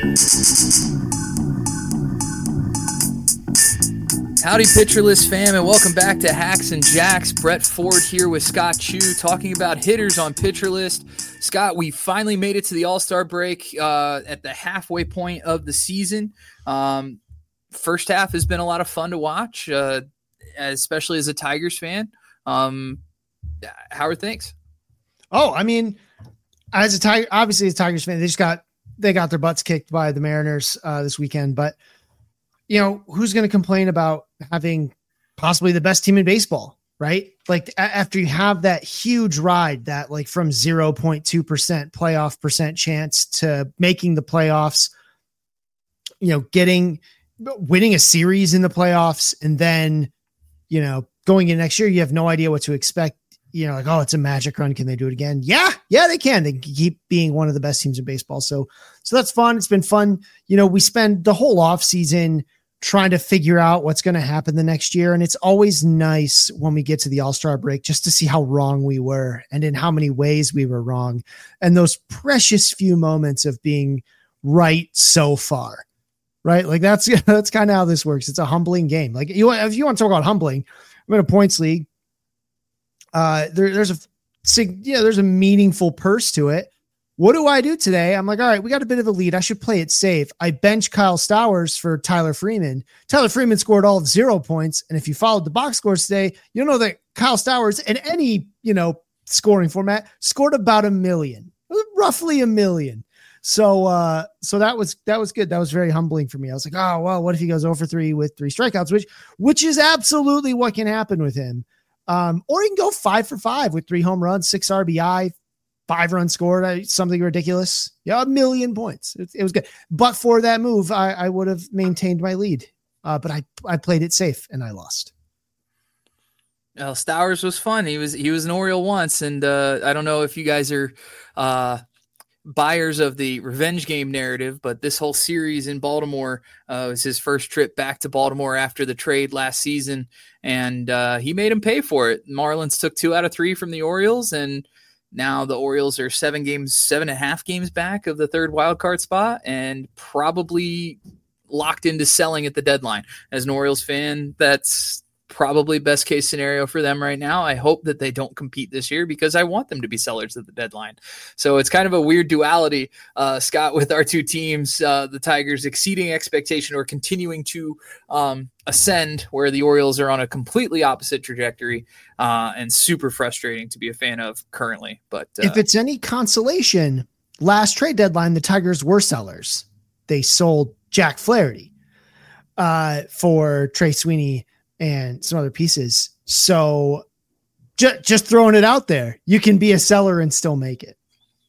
Howdy, Pitcher List fam, and welcome back to Hacks and Jacks. Brett Ford here with Scott Chu talking about hitters on Pitcher List. Scott, we finally made it to the All-Star break at the halfway point of the season. First half has been a lot of fun to watch, especially as a Tigers fan. How are things? Oh, I mean, as a Tigers fan, they got their butts kicked by the Mariners this weekend, but you know, who's going to complain about having possibly the best team in baseball, right? Like after you have that huge ride, that like from 0.2% playoff percent chance to making the playoffs, you know, winning a series in the playoffs, and then, you know, going in next year, you have no idea what to expect. You know, like, oh, it's a magic run. Can they do it again? Yeah, they can. They can keep being one of the best teams in baseball. So that's fun. It's been fun. You know, we spend the whole off season trying to figure out what's going to happen the next year. And it's always nice when we get to the All-Star break, just to see how wrong we were and in how many ways we were wrong. And those precious few moments of being right so far, right? Like that's kind of how this works. It's a humbling game. Like if you want to talk about humbling, I'm in a points league. There's a meaningful purse to it. What do I do today? I'm like, all right, we got a bit of a lead. I should play it safe. I bench Kyle Stowers for Tyler Freeman. Tyler Freeman scored all of 0 points. And if you followed the box scores today, you'll know that Kyle Stowers in any, you know, scoring format scored about 1 million, roughly 1 million. So that was good. That was very humbling for me. I was like, oh, well, what if he goes 0 for 3 with 3 strikeouts, which is absolutely what can happen with him. Or he can go 5 for 5 with 3 home runs, 6 RBI, 5 runs scored, something ridiculous. Yeah, 1 million points. It was good. But for that move, I would have maintained my lead. But I played it safe and I lost. Well, Stowers was fun. He was an Oriole once, and I don't know if you guys are buyers of the revenge game narrative, but this whole series in Baltimore was his first trip back to Baltimore after the trade last season, and he made him pay for it. Marlins took 2 out of 3 from the Orioles, and now the Orioles are 7.5 games back of the third wild card spot, and probably locked into selling at the deadline. As an Orioles fan, that's probably best case scenario for them right now. I hope that they don't compete this year because I want them to be sellers at the deadline. So it's kind of a weird duality, Scott, with our two teams, the Tigers exceeding expectation or continuing to ascend, where the Orioles are on a completely opposite trajectory, and super frustrating to be a fan of currently. But if it's any consolation, last trade deadline, the Tigers were sellers. They sold Jack Flaherty for Trey Sweeney and some other pieces. So just throwing it out there, you can be a seller and still make it.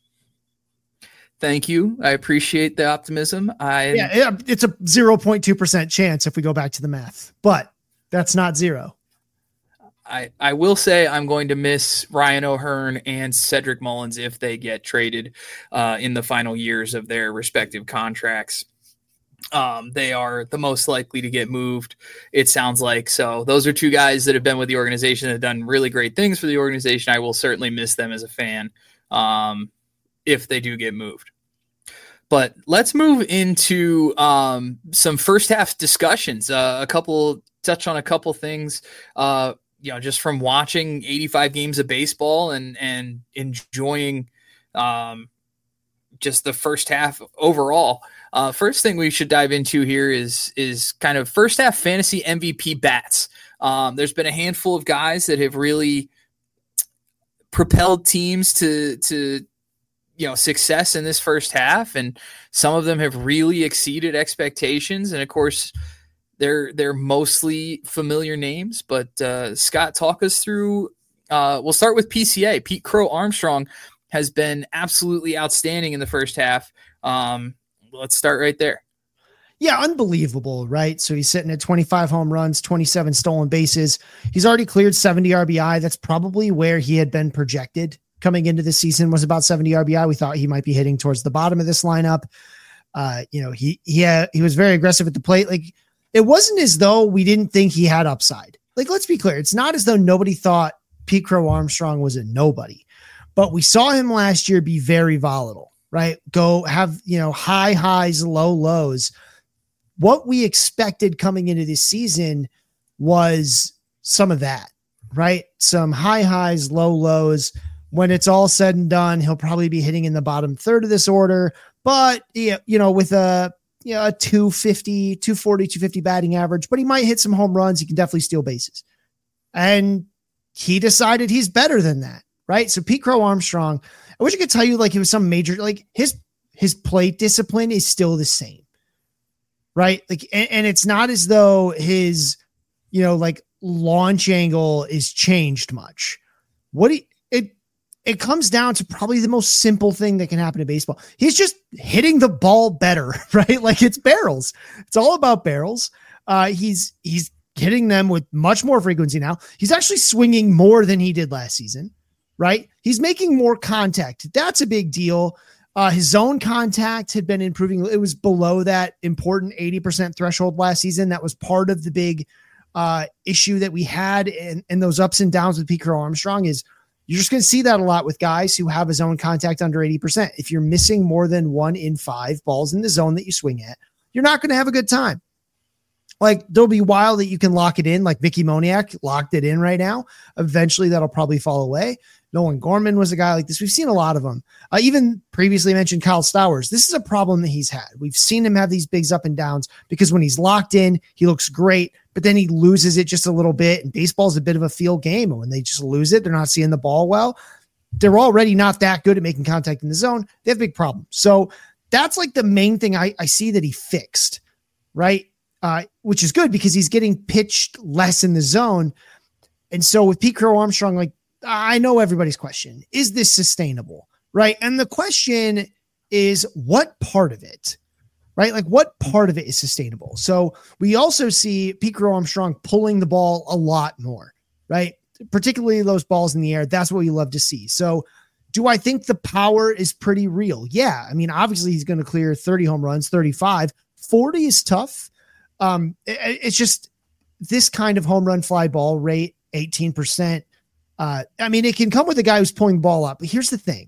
Thank you. I appreciate the optimism. It's a 0.2% chance if we go back to the math, but that's not zero. I will say I'm going to miss Ryan O'Hearn and Cedric Mullins if they get traded in the final years of their respective contracts. They are the most likely to get moved, it sounds like. So those are two guys that have been with the organization that have done really great things for the organization. I will certainly miss them as a fan if they do get moved. But let's move into some first half discussions. Touch on a couple things, just from watching 85 games of baseball and enjoying just the first half overall. First thing we should dive into here is kind of first half fantasy MVP bats. There's been a handful of guys that have really propelled teams to success in this first half, and some of them have really exceeded expectations. And of course, they're mostly familiar names. But Scott, talk us through. We'll start with PCA. Pete Crow Armstrong has been absolutely outstanding in the first half. Let's start right there. Yeah, unbelievable, right? So he's sitting at 25 home runs, 27 stolen bases. He's already cleared 70 RBI. That's probably where he had been projected coming into the season, was about 70 RBI. We thought he might be hitting towards the bottom of this lineup. He was very aggressive at the plate. Like, it wasn't as though we didn't think he had upside. Like, let's be clear. It's not as though nobody thought Pete Crow Armstrong was a nobody, but we saw him last year be very volatile. right? Go have, high highs, low lows. What we expected coming into this season was some of that, right? Some high highs, low lows. When it's all said and done, he'll probably be hitting in the bottom third of this order, but with a 250, 240, 250 batting average, but he might hit some home runs. He can definitely steal bases. And he decided he's better than that, right? So Pete Crow Armstrong, I wish I could tell you like it was some major, like his plate discipline is still the same, right? Like, and it's not as though his, launch angle is changed much. It comes down to probably the most simple thing that can happen in baseball. He's just hitting the ball better, right? Like it's barrels. It's all about barrels. He's hitting them with much more frequency now. He's actually swinging more than he did last season, right? He's making more contact. That's a big deal. His zone contact had been improving. It was below that important 80% threshold last season. That was part of the big issue that we had and those ups and downs with Pete Crow Armstrong is you're just going to see that a lot with guys who have a zone contact under 80%. If you're missing more than 1 in 5 balls in the zone that you swing at, you're not going to have a good time. Like there'll be a while that you can lock it in, like Vicky Moniak locked it in right now. Eventually that'll probably fall away. Nolan Gorman was a guy like this. We've seen a lot of them. Even previously mentioned Kyle Stowers. This is a problem that he's had. We've seen him have these bigs up and downs because when he's locked in, he looks great, but then he loses it just a little bit. And baseball's a bit of a field game. And when they just lose it, they're not seeing the ball well. They're already not that good at making contact in the zone. They have a big problem. So that's like the main thing I see that he fixed, right? Which is good because he's getting pitched less in the zone. And so with Pete Crow Armstrong, like I know everybody's question, is this sustainable? Right. And the question is what part of it, right? Like what part of it is sustainable? So we also see Pete Crow Armstrong pulling the ball a lot more, right? Particularly those balls in the air. That's what we love to see. So do I think the power is pretty real? Yeah. I mean, obviously he's going to clear 30 home runs, 35, 40 is tough. It's just this kind of home run fly ball rate, 18%. I mean, it can come with a guy who's pulling the ball up, but here's the thing.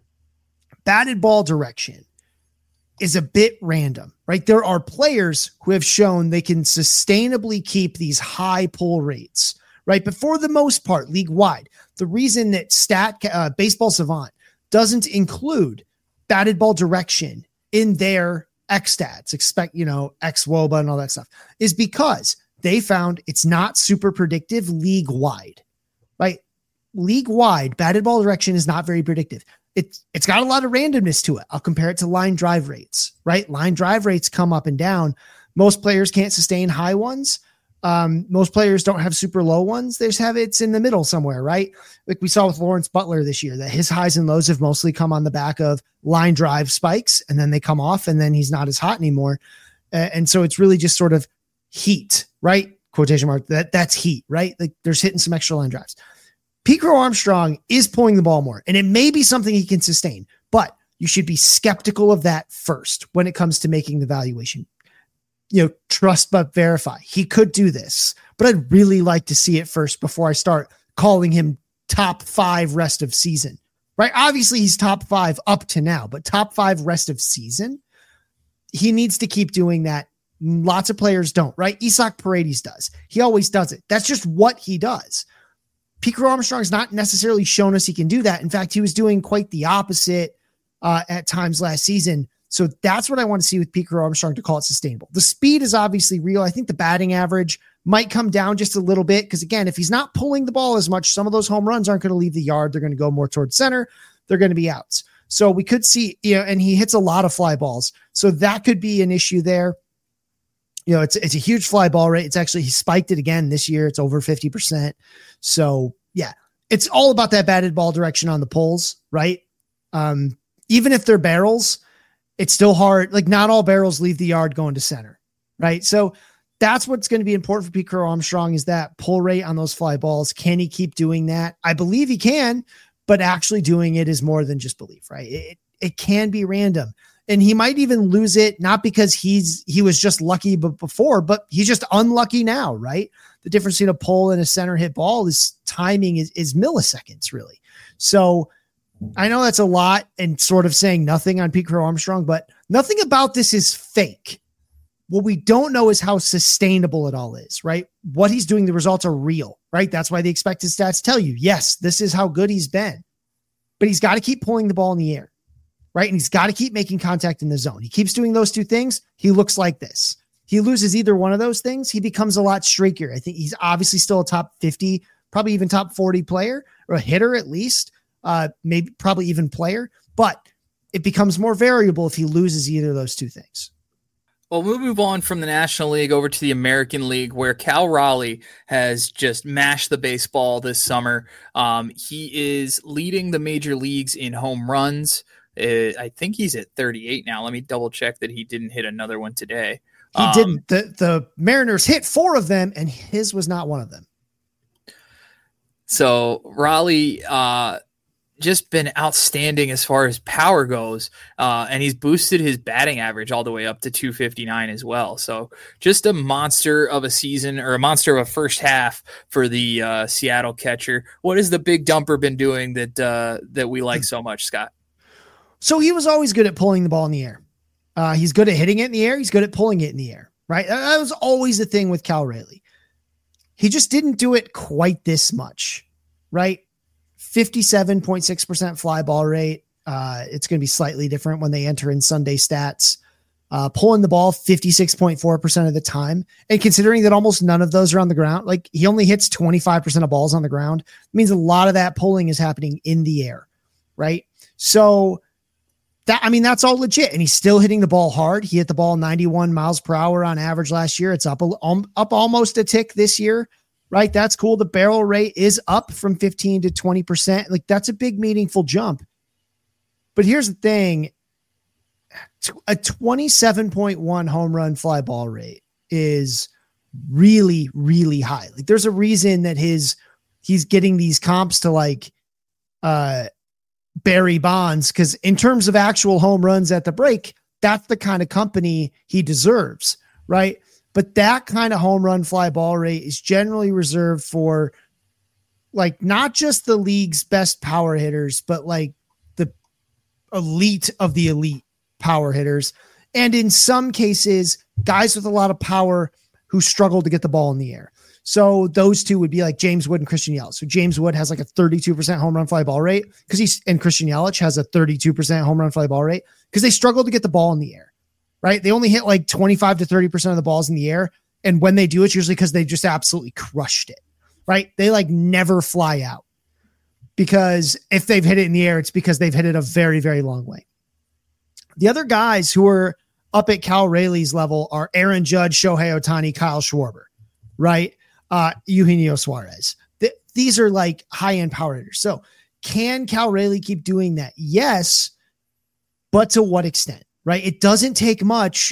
Batted ball direction is a bit random, right? There are players who have shown they can sustainably keep these high pull rates, right? But for the most part, league wide, the reason that Baseball Savant doesn't include batted ball direction in their X-stats, X-WOBA and all that stuff, is because they found it's not super predictive league wide, right? League wide, batted ball direction is not very predictive. It's got a lot of randomness to it. I'll compare it to line drive rates, right? Line drive rates come up and down. Most players can't sustain high ones. Most players don't have super low ones. They just have it's in the middle somewhere, right? Like we saw with Lawrence Butler this year, that his highs and lows have mostly come on the back of line drive spikes, and then they come off, and then he's not as hot anymore. And so it's really just sort of heat, right? Quotation mark. That's heat, right? Like there's hitting some extra line drives. Pete Crow Armstrong is pulling the ball more, and it may be something he can sustain, but you should be skeptical of that first when it comes to making the valuation. Trust but verify. He could do this, but I'd really like to see it first before I start calling him top 5 rest of season, right? Obviously he's top 5 up to now, but top 5 rest of season, he needs to keep doing that. Lots of players don't, right? Isaac Paredes does. He always does it. That's just what he does. Pete Crow Armstrong's not necessarily shown us he can do that. In fact, he was doing quite the opposite at times last season. So that's what I want to see with Pete Crow Armstrong to call it sustainable. The speed is obviously real. I think the batting average might come down just a little bit because, again, if he's not pulling the ball as much, some of those home runs aren't going to leave the yard. They're going to go more towards center. They're going to be outs. So we could see, and he hits a lot of fly balls. So that could be an issue there. It's a huge fly ball rate. It's actually, he spiked it again this year. It's over 50%. So yeah, it's all about that batted ball direction on the pulls, right? Even if they're barrels, it's still hard. Like not all barrels leave the yard going to center, right? So that's what's going to be important for Pete Crow Armstrong is that pull rate on those fly balls. Can he keep doing that? I believe he can, but actually doing it is more than just belief, right? It can be random. And he might even lose it, not because he was just lucky before, but he's just unlucky now, right? The difference between a pull and a center hit ball is timing is milliseconds, really. So I know that's a lot and sort of saying nothing on Pete Crow Armstrong, but nothing about this is fake. What we don't know is how sustainable it all is, right? What he's doing, the results are real, right? That's why the expected stats tell you, yes, this is how good he's been. But he's got to keep pulling the ball in the air, right? And he's got to keep making contact in the zone. He keeps doing those two things. He looks like this. He loses either one of those things, he becomes a lot streakier. I think he's obviously still a top 50, probably even top 40 player or a hitter at least, maybe probably even player, but it becomes more variable if he loses either of those two things. Well, we'll move on from the National League over to the American League, where Cal Raleigh has just mashed the baseball this summer. He is leading the major leagues in home runs. I think he's at 38 now. Let me double check that he didn't hit another one today. He didn't. The Mariners hit 4 of them, and his was not one of them. So Raleigh just been outstanding as far as power goes, and he's boosted his batting average all the way up to 259 as well. So just a monster of a season, or a monster of a first half for the Seattle catcher. What has the big dumper been doing that we like so much, Scott? So he was always good at pulling the ball in the air. He's good at hitting it in the air. He's good at pulling it in the air, right? That was always the thing with Cal Raleigh. He just didn't do it quite this much, right? 57.6% fly ball rate. It's going to be slightly different when they enter in Sunday stats. Pulling the ball 56.4% of the time. And considering that almost none of those are on the ground, like he only hits 25% of balls on the ground, it means a lot of that pulling is happening in the air, right? So that's all legit. And he's still hitting the ball hard. He hit the ball 91 miles per hour on average last year. It's up almost a tick this year, right? That's cool. The barrel rate is up from 15 to 20%. Like that's a big meaningful jump. But here's the thing. A 27.1 home run fly ball rate is really, really high. Like there's a reason that he's getting these comps to like, Barry Bonds, because in terms of actual home runs at the break, that's the kind of company he deserves, right? But that kind of home run fly ball rate is generally reserved for like not just the league's best power hitters, but like the elite of the elite power hitters. And in some cases, guys with a lot of power who struggle to get the ball in the air. So those two would be like James Wood and Christian Yelich. So James Wood has like a 32% home run fly ball rate and Christian Yelich has a 32% home run fly ball rate because they struggle to get the ball in the air, right? They only hit like 25 to 30% of the balls in the air. And when they do, it's usually because they just absolutely crushed it, right? They like never fly out because if they've hit it in the air, it's because they've hit it a very, very long way. The other guys who are up at Cal Raleigh's level are Aaron Judge, Shohei Ohtani, Kyle Schwarber, right? Eugenio Suarez. These are like high-end power hitters. So can Cal Raleigh keep doing that? Yes, but to what extent, right? It doesn't take much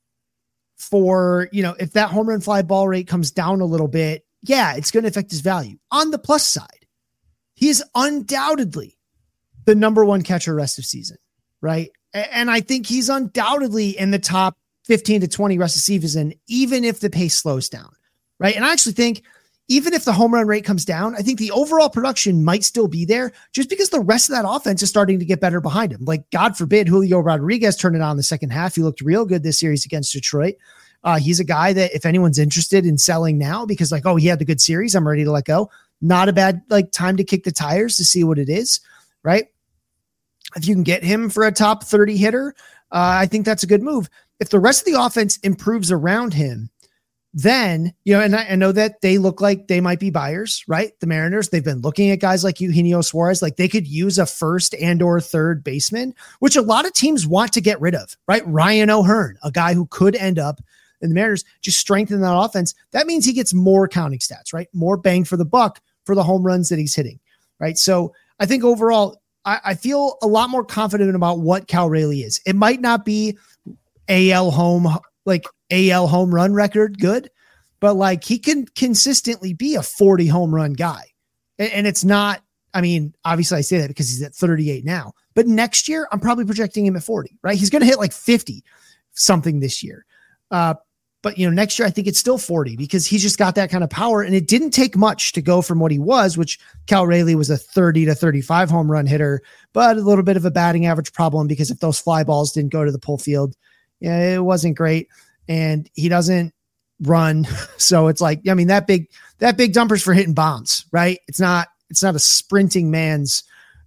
for, if that home run fly ball rate comes down a little bit, yeah, it's going to affect his value. On the plus side, he is undoubtedly the number one catcher rest of season, right? And I think he's undoubtedly in the top 15 to 20 rest of season, even if the pace slows down. Right. And I actually think even if the home run rate comes down, I think the overall production might still be there just because the rest of that offense is starting to get better behind him. Like, God forbid, Julio Rodriguez turned it on in the second half. He looked real good this series against Detroit. He's a guy that if anyone's interested in selling now because like, oh, he had a good series, I'm ready to let go. Not a bad time to kick the tires to see what it is. Right. If you can get him for a top 30 hitter, I think that's a good move. If the rest of the offense improves around him, then, and I know that they look like they might be buyers, right? The Mariners, they've been looking at guys like Eugenio Suarez, like they could use a first and or third baseman, which a lot of teams want to get rid of, right? Ryan O'Hearn, a guy who could end up in the Mariners, just strengthen that offense. That means he gets more counting stats, right? More bang for the buck for the home runs that he's hitting, right? So I think overall, I feel a lot more confident about what Cal Raleigh is. It might not be AL home run record good, but like he can consistently be a 40 home run guy. And it's not, obviously I say that because he's at 38 now, but next year I'm probably projecting him at 40, right? He's going to hit like 50 something this year. But, next year, I think it's still 40 because he's just got that kind of power. And it didn't take much to go from what he was, which Cal Raleigh was a 30 to 35 home run hitter, but a little bit of a batting average problem because if those fly balls didn't go to the pull field, it wasn't great. And he doesn't run. So it's like, that big dumper's for hitting bombs, right? It's not a sprinting man's,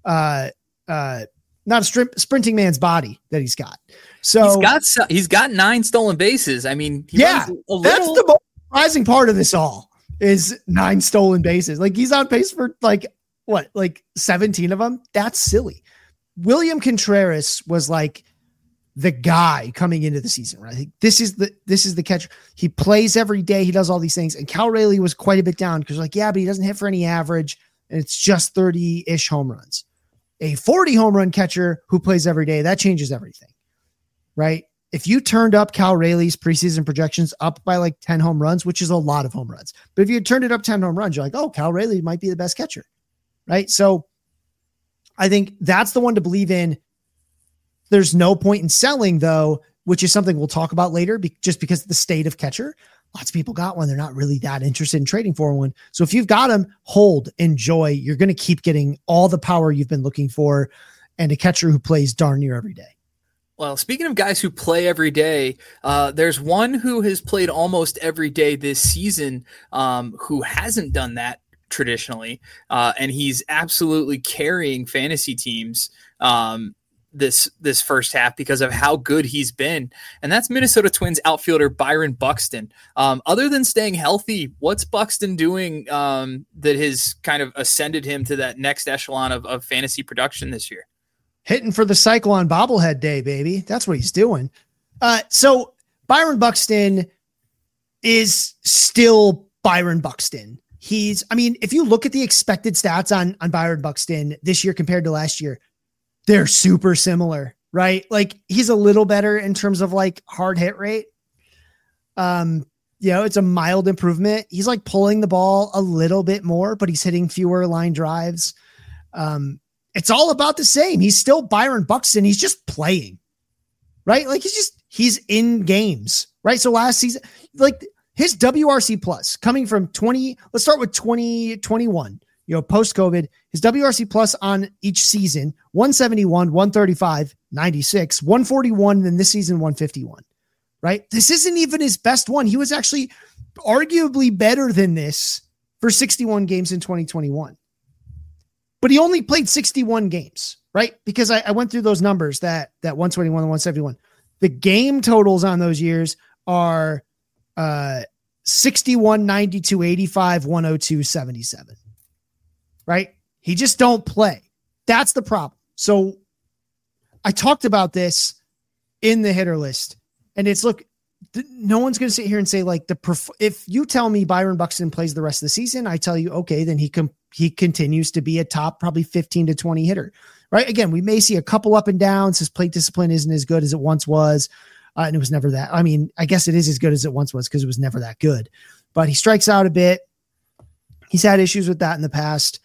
sprinting man's body that he's got. So he's got 9 stolen bases. I mean, that's the most surprising part of this all is 9 stolen bases. Like he's on pace for like 17 of them. That's silly. William Contreras was like the guy coming into the season, right? Like, this is the catcher. He plays every day. He does all these things. And Cal Raleigh was quite a bit down because but he doesn't hit for any average and it's just 30-ish home runs. A 40 home run catcher who plays every day, that changes everything, right? If you turned up Cal Raleigh's preseason projections up by like 10 home runs, which is a lot of home runs, but if you turned it up 10 home runs, you're like, oh, Cal Raleigh might be the best catcher, right? So I think that's the one to believe in. There's no point in selling though, which is something we'll talk about later, just because of the state of catcher. Lots of people got one. They're not really that interested in trading for one. So if you've got them, hold, enjoy. You're going to keep getting all the power you've been looking for and a catcher who plays darn near every day. Well, speaking of guys who play every day, there's one who has played almost every day this season who hasn't done that traditionally, and he's absolutely carrying fantasy teams this first half because of how good he's been. And that's Minnesota Twins outfielder Byron Buxton. Other than staying healthy, what's Buxton doing that has kind of ascended him to that next echelon of fantasy production this year? Hitting for the cycle on bobblehead day, baby. That's what he's doing. So Byron Buxton is still Byron Buxton. If you look at the expected stats on Byron Buxton this year compared to last year, they're super similar, right? Like he's a little better in terms of like hard hit rate. It's a mild improvement. He's like pulling the ball a little bit more, but he's hitting fewer line drives. It's all about the same. He's still Byron Buxton. He's just playing, right? Like he's in games, right? So last season, like his WRC plus coming from let's start with 2021, post COVID, his WRC plus on each season, 171, 135, 96, 141. And then this season, 151, right? This isn't even his best one. He was actually arguably better than this for 61 games in 2021. But he only played 61 games, right? Because I went through those numbers, that 121 and 171. The game totals on those years are 61, 92, 85, 102, 77, right? He just don't play. That's the problem. So I talked about this in the hitter list, and it's no one's going to sit here and say like if you tell me Byron Buxton plays the rest of the season, I tell you, okay, then he continues to be a top probably 15 to 20 hitter, right? Again, we may see a couple up and downs. His plate discipline isn't as good as it once was. And it was never that. I mean, I guess it is as good as it once was because it was never that good, but he strikes out a bit. He's had issues with that in the past.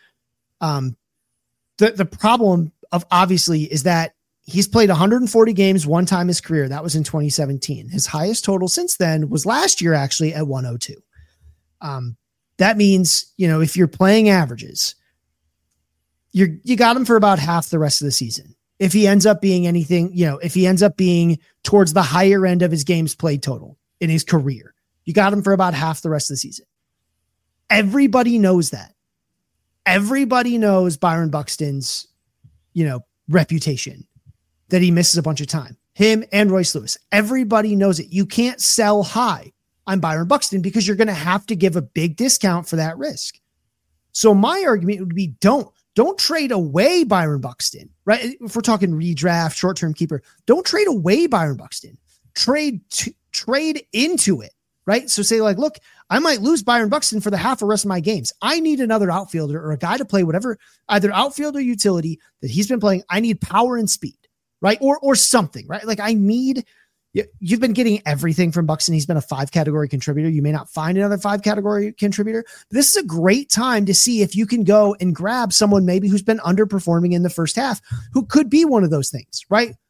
The problem of obviously is that he's played 140 games one time in his career. That was in 2017. His highest total since then was last year, actually, at 102. That means, if you're playing averages, you got him for about half the rest of the season. If he ends up being anything, if he ends up being towards the higher end of his games played total in his career, you got him for about half the rest of the season. Everybody knows that. Everybody knows Byron Buxton's, reputation, that he misses a bunch of time. Him and Royce Lewis. Everybody knows it. You can't sell high on Byron Buxton because you're going to have to give a big discount for that risk. So my argument would be don't trade away Byron Buxton, right? If we're talking redraft, short-term keeper, don't trade away Byron Buxton. Trade into it, right? So say like, look, I might lose Byron Buxton for the half the rest of my games. I need another outfielder or a guy to play whatever, either outfield or utility that he's been playing. I need power and speed, right? Or something, right? Like you've been getting everything from Buxton. He's been a 5-category contributor. You may not find another 5-category contributor. This is a great time to see if you can go and grab someone maybe who's been underperforming in the first half, who could be one of those things, right?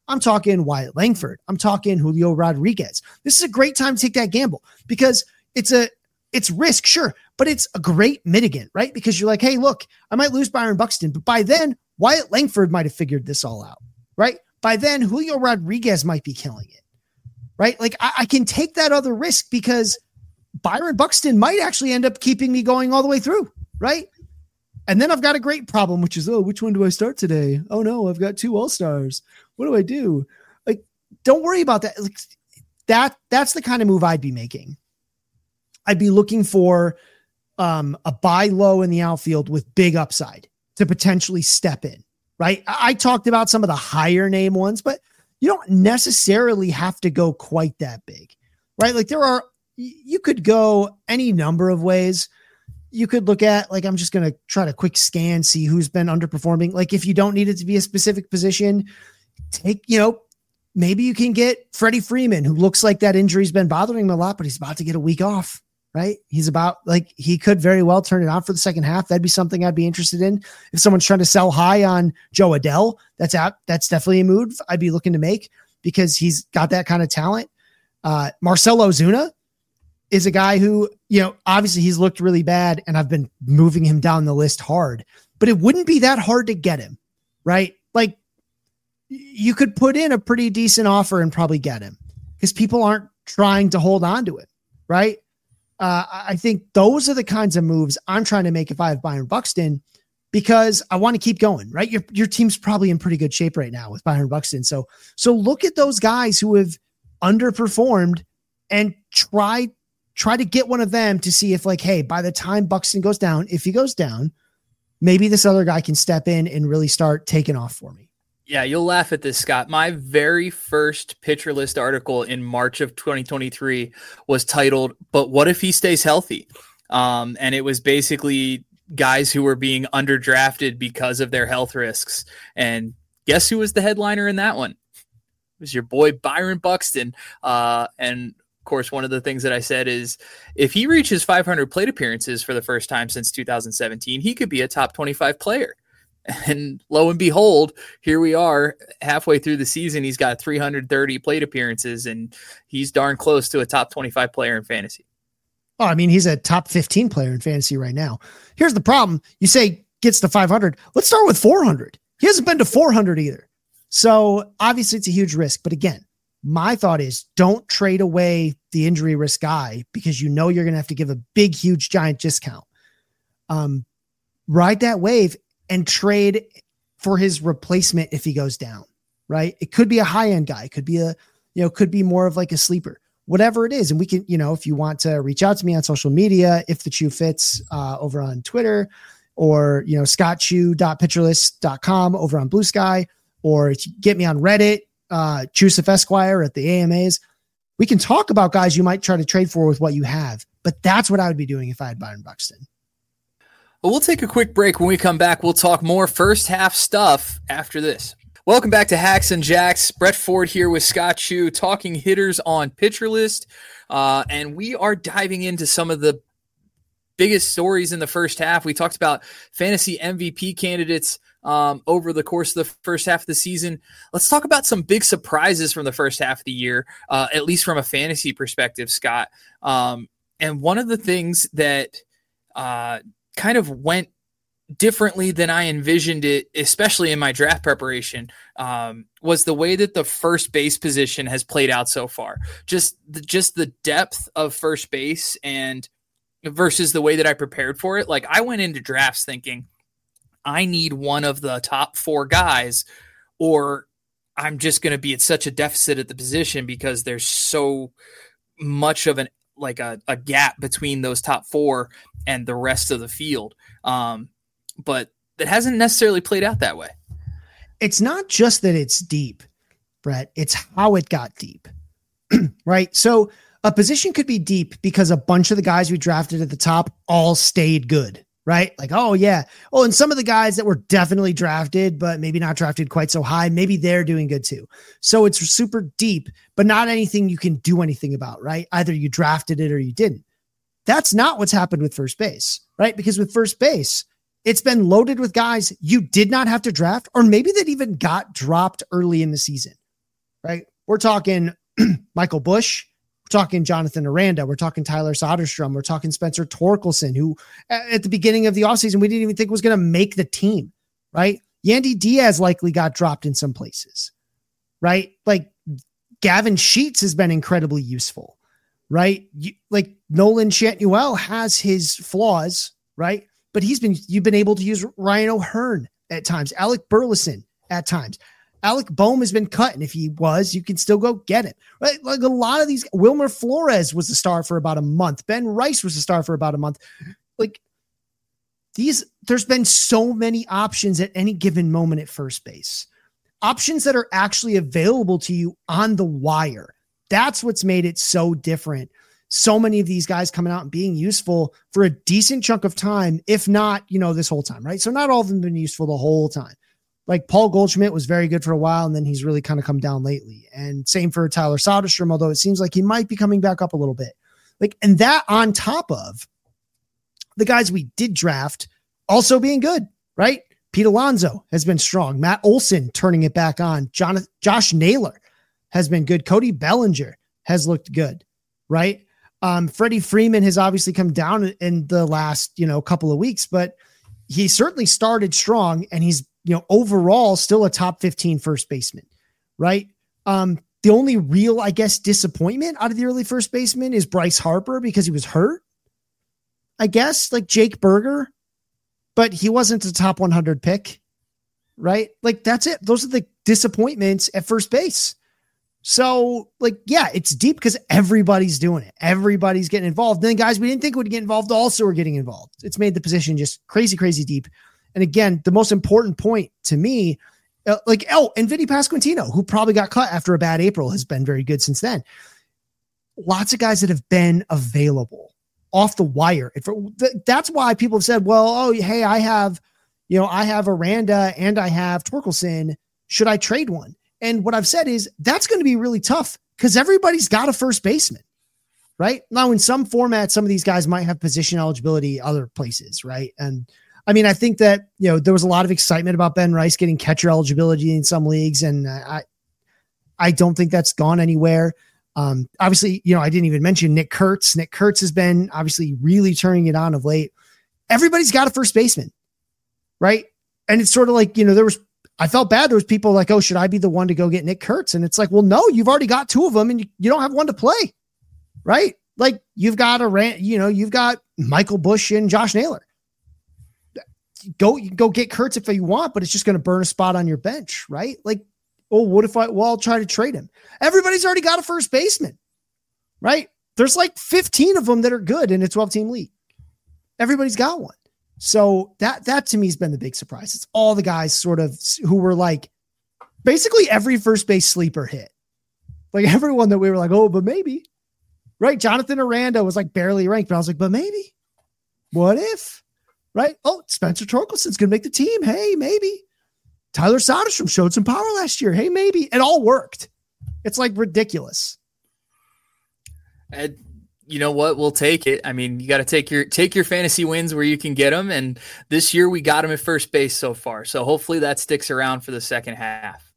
I'm talking Wyatt Langford. I'm talking Julio Rodriguez. This is a great time to take that gamble because it's risk, sure, but it's a great mitigant, right? Because you're like, hey, look, I might lose Byron Buxton, but by then Wyatt Langford might have figured this all out, right? By then Julio Rodriguez might be killing it, right? Like I can take that other risk because Byron Buxton might actually end up keeping me going all the way through, right? And then I've got a great problem, which is, oh, which one do I start today? Oh no, I've got 2 all-stars. What do I do? Like, don't worry about that. Like, that's the kind of move I'd be making. I'd be looking for a buy low in the outfield with big upside to potentially step in, right? I talked about some of the higher name ones, but you don't necessarily have to go quite that big, right? Like you could go any number of ways. You could look at, like, I'm just going to try to quick scan, see who's been underperforming. Like if you don't need it to be a specific position, maybe you can get Freddie Freeman, who looks like that injury's been bothering him a lot, but he's about to get a week off, right? He could very well turn it on for the second half. That'd be something I'd be interested in. If someone's trying to sell high on Joe Adell, that's definitely a move I'd be looking to make because he's got that kind of talent. Marcell Ozuna is a guy who, obviously he's looked really bad and I've been moving him down the list hard, but it wouldn't be that hard to get him, right? Like you could put in a pretty decent offer and probably get him because people aren't trying to hold on to it, right? I think those are the kinds of moves I'm trying to make if I have Byron Buxton because I want to keep going, right? Your team's probably in pretty good shape right now with Byron Buxton. So look at those guys who have underperformed and try to get one of them to see if, like, hey, by the time Buxton goes down, if he goes down, maybe this other guy can step in and really start taking off for me. Yeah, you'll laugh at this, Scott. My very first Pitcher List article in March of 2023 was titled, "But what if he stays healthy?" And it was basically guys who were being underdrafted because of their health risks. And guess who was the headliner in that one? It was your boy Byron Buxton. And of course, one of the things that I said is if he reaches 500 plate appearances for the first time since 2017, he could be a top 25 player. And lo and behold, here we are halfway through the season. He's got 330 plate appearances and he's darn close to a top 25 player in fantasy. Oh, I mean, he's a top 15 player in fantasy right now. Here's the problem. You say gets to 500. Let's start with 400. He hasn't been to 400 either. So obviously it's a huge risk. But again, my thought is don't trade away the injury risk guy because you're going to have to give a big, huge, giant discount. Ride that wave and trade for his replacement if he goes down, right? It could be a high-end guy. It could be could be more of like a sleeper, whatever it is. And we can, if you want to reach out to me on social media, if the Chew fits over on Twitter or, scottchew.pitcherlist.com over on Blue Sky, or get me on Reddit, Joseph Esquire at the AMAs. We can talk about guys you might try to trade for with what you have, but that's what I would be doing if I had Byron Buxton. Well, we'll take a quick break. When we come back, we'll talk more first half stuff after this. Welcome back to Hacks and Jacks. Brett Ford here with Scott Chew, talking hitters on Pitcher List. And we are diving into some of the biggest stories in the first half. We talked about fantasy MVP candidates over the course of the first half of the season. Let's talk about some big surprises from the first half of the year, at least from a fantasy perspective, Scott. And one of the things that kind of went differently than I envisioned it, especially in my draft preparation, was the way that the first base position has played out so far. Just the depth of first base and versus the way that I prepared for it. Like I went into drafts thinking I need one of the top 4 guys, or I'm just going to be at such a deficit at the position because there's so much of a gap between those top 4 and the rest of the field. But that hasn't necessarily played out that way. It's not just that it's deep, Brett. It's how it got deep, right? So a position could be deep because a bunch of the guys we drafted at the top all stayed good, right? Like, oh yeah. Oh, and some of the guys that were definitely drafted, but maybe not drafted quite so high, maybe they're doing good too. So it's super deep, but not anything you can do anything about, right? Either you drafted it or you didn't. That's not what's happened with first base, right? Because with first base, it's been loaded with guys you did not have to draft, or maybe that even got dropped early in the season, right? We're talking Michael Bush. We're talking Jonathan Aranda. We're talking Tyler Soderstrom. We're talking Spencer Torkelson, who at the beginning of the offseason, we didn't even think was going to make the team, right? Yandy Diaz likely got dropped in some places, right? Like Gavin Sheets has been incredibly useful, right? Like Nolan Shantuel has his flaws, right? But you've been able to use Ryan O'Hearn at times, Alec Burleson at times. Alec Boehm has been cut, and if he was, you can still go get it, right? Like a lot of these, Wilmer Flores was the star for about a month. Ben Rice was the star for about a month. Like there's been so many options at any given moment at first base, options that are actually available to you on the wire. That's what's made it so different. So many of these guys coming out and being useful for a decent chunk of time, if not, this whole time, right? So not all of them have been useful the whole time. Like Paul Goldschmidt was very good for a while, and then he's really kind of come down lately. And same for Tyler Soderstrom, although it seems like he might be coming back up a little bit. And that on top of the guys we did draft also being good, right? Pete Alonso has been strong. Matt Olson turning it back on. Josh Naylor has been good. Cody Bellinger has looked good, right? Freddie Freeman has obviously come down in the last, couple of weeks, but he certainly started strong, and he's, overall still a top 15 first baseman, right? The only real, I guess, disappointment out of the early first baseman is Bryce Harper because he was hurt, I guess, like Jake Berger, but he wasn't a top 100 pick, right? Like that's it. Those are the disappointments at first base. So it's deep because everybody's doing it. Everybody's getting involved. Then guys we didn't think would get involved also are getting involved. It's made the position just crazy, crazy deep. And again, the most important point to me, and Vinny Pasquantino, who probably got cut after a bad April, has been very good since then. Lots of guys that have been available off the wire. That's why people have said, well, hey, I have Aranda and I have Torkelson. Should I trade one? And what I've said is that's going to be really tough because everybody's got a first baseman, right? Now, in some formats, some of these guys might have position eligibility other places, right? And I mean, I think that, there was a lot of excitement about Ben Rice getting catcher eligibility in some leagues, and I don't think that's gone anywhere. Obviously, I didn't even mention Nick Kurtz. Nick Kurtz has been obviously really turning it on of late. Everybody's got a first baseman, right? And it's sort of like, I felt bad. There was people like, oh, should I be the one to go get Nick Kurtz? And it's like, well, no, you've already got two of them and you don't have one to play, right? Like you've got you've got Michael Bush and Josh Naylor. You can go get Kurtz if you want, but it's just going to burn a spot on your bench, right? Like, oh, I'll try to trade him. Everybody's already got a first baseman, right? There's like 15 of them that are good in a 12-team league. Everybody's got one. So that to me has been the big surprise. It's all the guys sort of who were like basically every first base sleeper hit. Like everyone that we were like, oh, but maybe, right? Jonathan Aranda was like barely ranked, but I was like, but maybe, what if, right? Oh, Spencer Torkelson's going to make the team. Hey, maybe. Tyler Soderstrom showed some power last year. Hey, maybe. It all worked. It's like ridiculous. And you know what? We'll take it. I mean, you got to take your fantasy wins where you can get them. And this year we got him at first base so far. So hopefully that sticks around for the second half.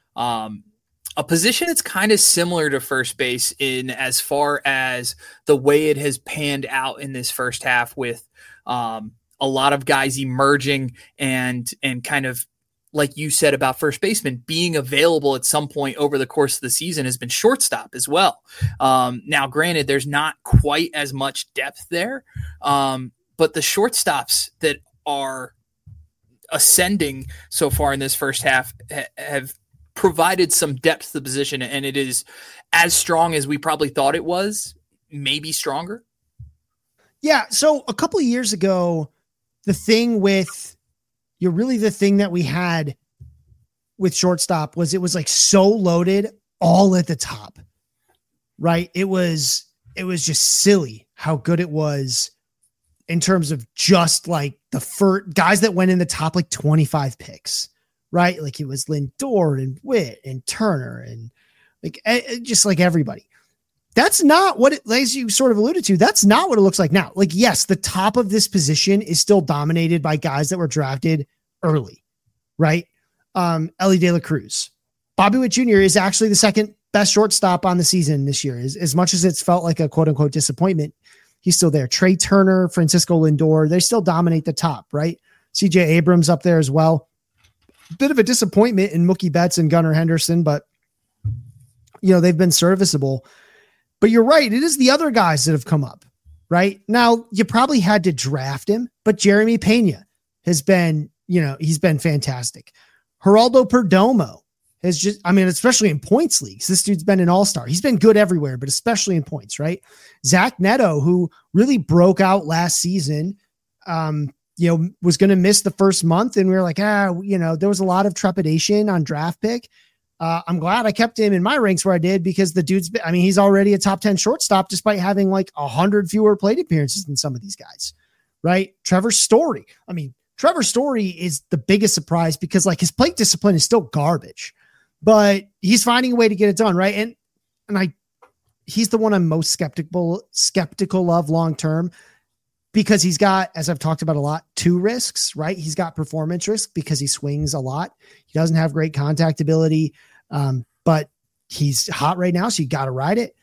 A position that's kind of similar to first base in as far as the way it has panned out in this first half with a lot of guys emerging and kind of, like you said about first baseman being available at some point over the course of the season has been shortstop as well. Now, granted, there's not quite as much depth there, but the shortstops that are ascending so far in this first half have provided some depth to the position, and it is as strong as we probably thought it was, maybe stronger. Yeah. So a couple of years ago, the thing that we had with shortstop was it was like so loaded all at the top, right? It was just silly how good it was in terms of just like the first guys that went in the top, like 25 picks, right? Like it was Lindor and Witt and Turner and like just like everybody. That's not what it, as you sort of alluded to, that's not what it looks like now. Like, yes, the top of this position is still dominated by guys that were drafted early, right? Ellie De La Cruz, Bobby Witt Jr. is actually the second best shortstop on the season this year. As much as it's felt like a quote unquote disappointment, he's still there. Trey Turner, Francisco Lindor, they still dominate the top, right? CJ Abrams up there as well. Bit of a disappointment in Mookie Betts and Gunnar Henderson, but they've been serviceable. But you're right. It is the other guys that have come up, right? Now, you probably had to draft him, but Jeremy Pena has been, he's been fantastic. Geraldo Perdomo has especially in points leagues, this dude's been an all-star. He's been good everywhere, but especially in points, right? Zach Neto, who really broke out last season, was going to miss the first month. And we were like, there was a lot of trepidation on draft pick. I'm glad I kept him in my ranks where I did, because the dude's he's already a top 10 shortstop despite having like 100 fewer plate appearances than some of these guys, right? Trevor Story is the biggest surprise because like his plate discipline is still garbage, but he's finding a way to get it done. Right. And he's the one I'm most skeptical of long-term, because he's got, as I've talked about a lot, 2 risks, right? He's got performance risk because he swings a lot. He doesn't have great contact ability, but he's hot right now, so you got to ride it.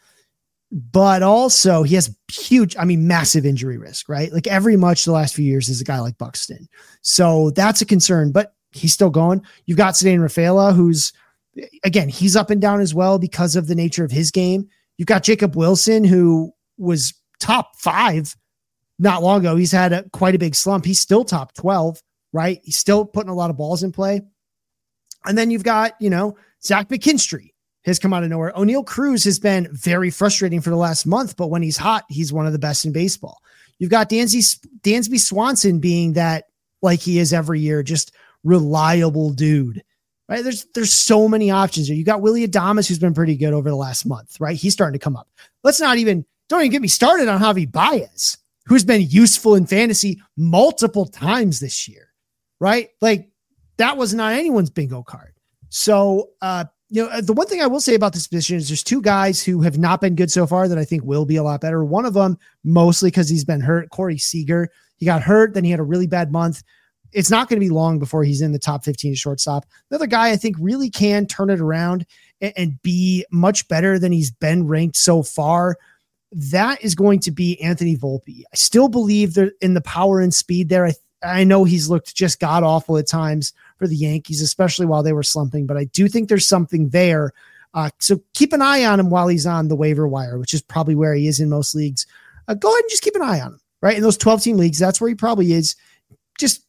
But also he has massive injury risk, right? Like every much the last few years is a guy like Buxton. So that's a concern, but he's still going. You've got Ceddanne Rafaela, who's, again, he's up and down as well because of the nature of his game. You've got Jacob Wilson, who was top 5 not long ago. He's had quite a big slump. He's still top 12, right? He's still putting a lot of balls in play. And then you've got, Zach McKinstry has come out of nowhere. O'Neal Cruz has been very frustrating for the last month, but when he's hot, he's one of the best in baseball. You've got Dansby Swanson being that, like he is every year, just reliable dude, right? There's so many options here. You got Willy Adames, who's been pretty good over the last month, right? He's starting to come up. Don't even get me started on Javi Baez, who's been useful in fantasy multiple times this year, right? Like that was not anyone's bingo card. So, the one thing I will say about this position is there's 2 guys who have not been good so far that I think will be a lot better. One of them, mostly because he's been hurt, Corey Seager. He got hurt, then he had a really bad month. It's not going to be long before he's in the top 15 shortstop. Another guy I think really can turn it around and be much better than he's been ranked so far. That is going to be Anthony Volpe. I still believe that in the power and speed there. I know he's looked just god awful at times for the Yankees, especially while they were slumping, but I do think there's something there. So keep an eye on him while he's on the waiver wire, which is probably where he is in most leagues. Go ahead and just keep an eye on him, right? In those 12-team leagues, that's where he probably is. Just,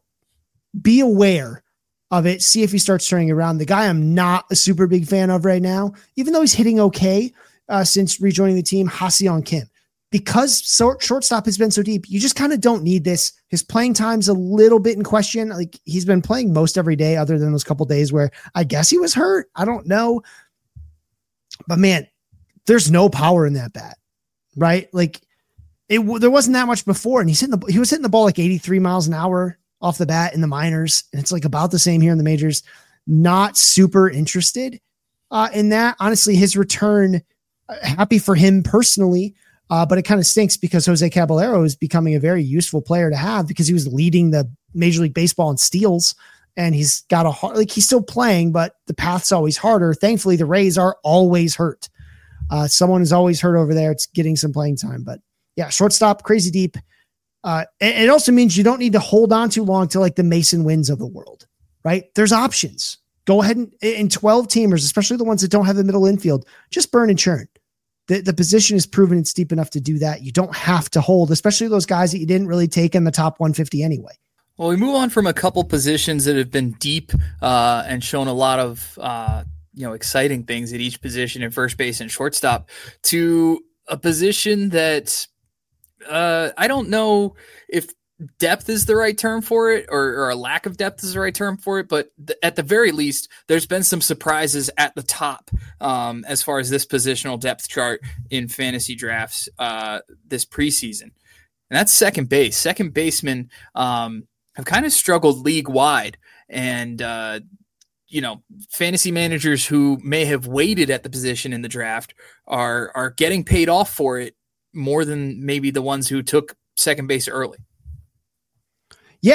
be aware of it. See if he starts turning around. The guy I'm not a super big fan of right now, even though he's hitting okay, since rejoining the team, Ha-Seong Kim. Because shortstop has been so deep, you just kind of don't need this. His playing time's a little bit in question. Like he's been playing most every day other than those couple days where I guess he was hurt. I don't know. But man, there's no power in that bat, right? Like there wasn't that much before, and he was hitting the ball like 83 miles an hour off the bat in the minors, and it's like about the same here in the majors. Not super interested in that. Honestly, his return, happy for him personally, but it kind of stinks because Jose Caballero is becoming a very useful player to have because he was leading the Major League Baseball in steals, and he's got he's still playing, but the path's always harder. Thankfully, the Rays are always hurt. Someone is always hurt over there. It's getting some playing time, but yeah, shortstop, crazy deep. It also means you don't need to hold on too long to like the Mason Winds of the world, right? There's options. Go ahead and in 12 teamers, especially the ones that don't have the middle infield, just burn and churn. The position is proven it's deep enough to do that. You don't have to hold, especially those guys that you didn't really take in the top 150 anyway. Well, we move on from a couple positions that have been deep and shown a lot of exciting things at each position in first base and shortstop to a position that I don't know if depth is the right term for it or a lack of depth is the right term for it, but at the very least, there's been some surprises at the top as far as this positional depth chart in fantasy drafts this preseason. And that's second base. Second basemen have kind of struggled league wide, and fantasy managers who may have waited at the position in the draft are getting paid off for it more than maybe the ones who took second base early. Yeah.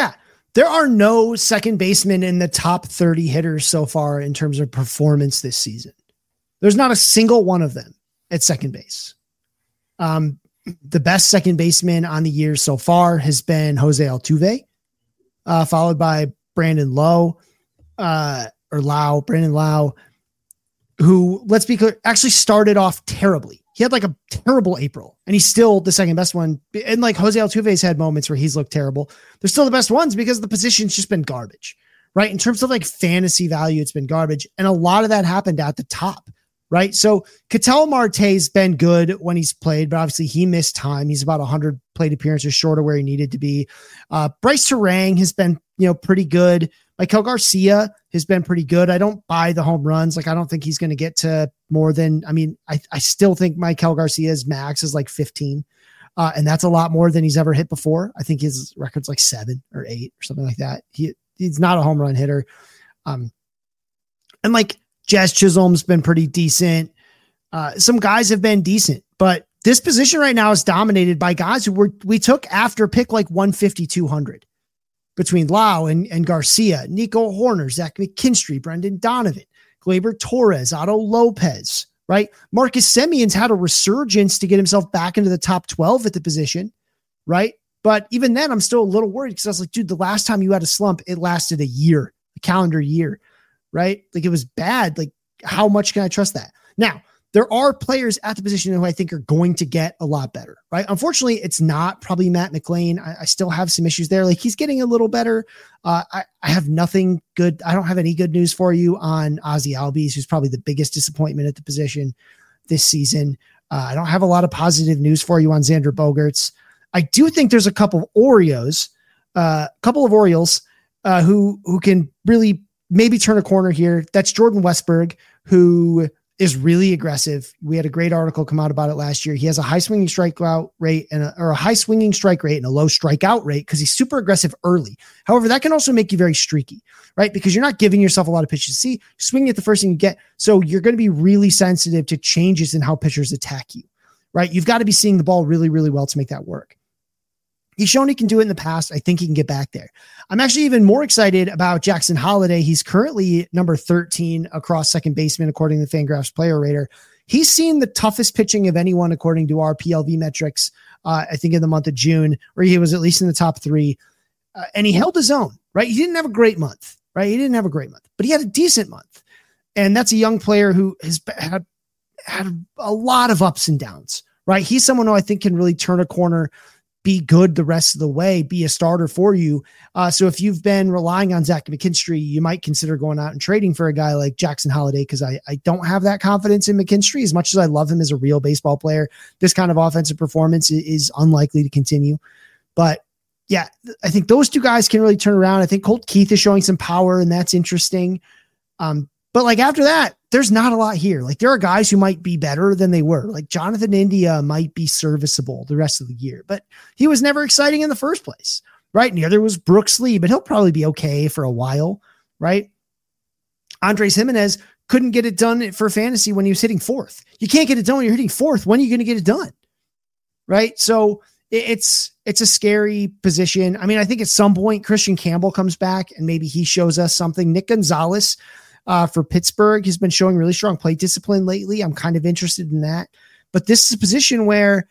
There are no second basemen in the top 30 hitters so far in terms of performance this season. There's not a single one of them at second base. The best second baseman on the year so far has been Jose Altuve, followed by Brandon Lowe, Brandon Lau, who, let's be clear, actually started off terribly. He had like a terrible April, and he's still the second best one. And like Jose Altuve's had moments where he's looked terrible. They're still the best ones because the position's just been garbage, right? In terms of like fantasy value, it's been garbage. And a lot of that happened at the top, right? So Ketel Marte's been good when he's played, but obviously he missed time. He's about 100 plate appearances short of where he needed to be. Bryce Terang has been, pretty good. Maikel Garcia has been pretty good. I don't buy the home runs. Like, I don't think he's going to get to more than, I still think Maikel Garcia's max is like 15. And that's a lot more than he's ever hit before. I think his record's like 7 or 8 or something like that. He's not a home run hitter. And like Jazz Chisholm's been pretty decent. Some guys have been decent, but this position right now is dominated by guys who we took after pick like 150, 200. Between Lau and Garcia, Nico Horner, Zach McKinstry, Brendan Donovan, Gleyber Torres, Otto Lopez, right? Marcus Semion's had a resurgence to get himself back into the top 12 at the position, right? But even then, I'm still a little worried because I was like, dude, the last time you had a slump, it lasted a year, a calendar year, right? Like, it was bad. Like, how much can I trust that? Now, there are players at the position who I think are going to get a lot better, right? Unfortunately, it's not probably Matt McLain. I still have some issues there. Like, he's getting a little better. I have nothing good. I don't have any good news for you on Ozzie Albies, who's probably the biggest disappointment at the position this season. I don't have a lot of positive news for you on Xander Bogaerts. I do think there's a couple of Orioles who can really maybe turn a corner here. That's Jordan Westberg, who is really aggressive. We had a great article come out about it last year. He has a high swinging strikeout rate and a high swinging strike rate and a low strikeout rate because he's super aggressive early. However, that can also make you very streaky, right? Because you're not giving yourself a lot of pitches to see, swinging at the first thing you get. So you're going to be really sensitive to changes in how pitchers attack you, right? You've got to be seeing the ball really, really well to make that work. He's shown he can do it in the past. I think he can get back there. I'm actually even more excited about Jackson Holliday. He's currently number 13 across second baseman, according to Fangraphs Player Rater. He's seen the toughest pitching of anyone, according to our PLV metrics, I think in the month of June, where he was at least in the top 3. And he held his own, right? He didn't have a great month, right? He didn't have a great month, but he had a decent month. And that's a young player who has had a lot of ups and downs, right? He's someone who I think can really turn a corner, be good the rest of the way, be a starter for you. So if you've been relying on Zach McKinstry, you might consider going out and trading for a guy like Jackson Holliday, because I don't have that confidence in McKinstry. As much as I love him as a real baseball player, this kind of offensive performance is unlikely to continue. But yeah, I think those two guys can really turn around. I think Colt Keith is showing some power, and that's interesting. But like after that, there's not a lot here. Like, there are guys who might be better than they were. Like Jonathan India might be serviceable the rest of the year, but he was never exciting in the first place, right? And the other was Brooks Lee, but he'll probably be okay for a while, right? Andres Jimenez couldn't get it done for fantasy when he was hitting 4th. You can't get it done when you're hitting 4th. When are you going to get it done? Right? So it's a scary position. I mean, I think at some point Christian Campbell comes back and maybe he shows us something. Nick Gonzalez, for Pittsburgh, has been showing really strong plate discipline lately. I'm kind of interested in that, but this is a position where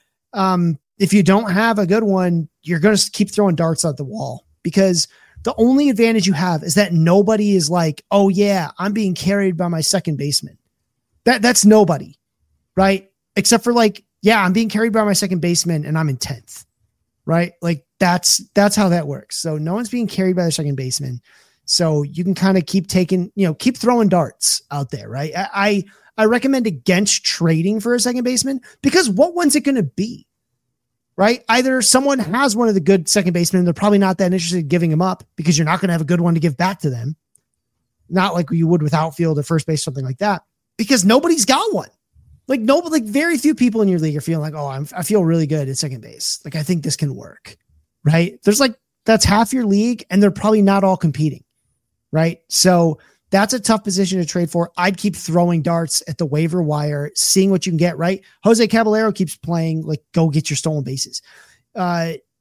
if you don't have a good one, you're going to keep throwing darts at the wall, because the only advantage you have is that nobody is like, oh yeah, I'm being carried by my second baseman. That's nobody, right? Except for like, yeah, I'm being carried by my second baseman and I'm in 10th, right? Like that's how that works. So no one's being carried by their second baseman. So you can kind of keep throwing darts out there, right? I recommend against trading for a second baseman, because what one's it going to be, right? Either someone has one of the good second basemen, they're probably not that interested in giving him up, because you're not going to have a good one to give back to them. Not like you would with outfield or first base, something like that, because nobody's got one. Like very few people in your league are feeling like, oh, I feel really good at second base. Like, I think this can work, right? That's half your league, and they're probably not all competing. Right. So that's a tough position to trade for. I'd keep throwing darts at the waiver wire, seeing what you can get. Right. Jose Caballero keeps playing. Like, go get your stolen bases.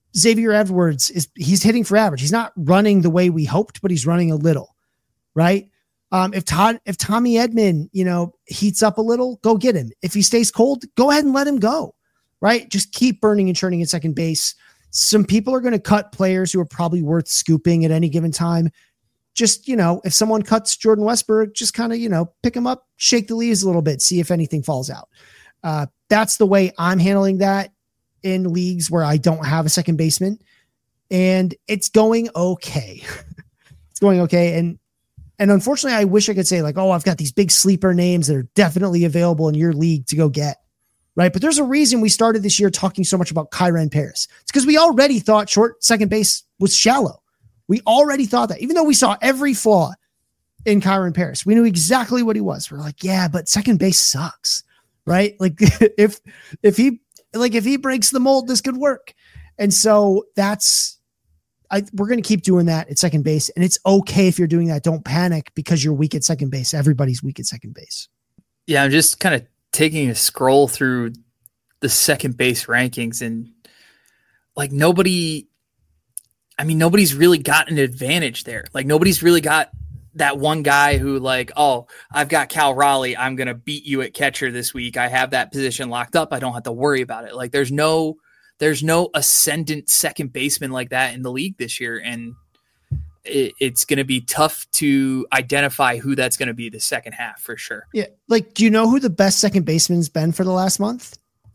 Xavier Edwards he's hitting for average. He's not running the way we hoped, but he's running a little, right? If Tommy Edman, heats up a little, go get him. If he stays cold, go ahead and let him go, right? Just keep burning and churning at second base. Some people are going to cut players who are probably worth scooping at any given time. Just, if someone cuts Jordan Westburg, just kind of, pick him up, shake the leaves a little bit, see if anything falls out. That's the way I'm handling that in leagues where I don't have a second baseman, and it's going okay. It's going okay. And unfortunately, I wish I could say like, oh, I've got these big sleeper names that are definitely available in your league to go get, right? But there's a reason we started this year talking so much about Kyren Paris. It's because we already thought short second base was shallow. We already thought that, even though we saw every flaw in Kyren Paris, we knew exactly what he was. We're like, yeah, but second base sucks, right? Like if he breaks the mold, this could work. And so we're going to keep doing that at second base. And it's okay if you're doing that. Don't panic because you're weak at second base. Everybody's weak at second base. Yeah. I'm just kind of taking a scroll through the second base rankings, and like nobody's really got an advantage there. Like nobody's really got that one guy who like, oh, I've got Cal Raleigh. I'm going to beat you at catcher this week. I have that position locked up. I don't have to worry about it. Like there's no ascendant second baseman like that in the league this year. And it's going to be tough to identify who that's going to be the second half for sure. Yeah. Like, do you know who the best second baseman's been for the last month?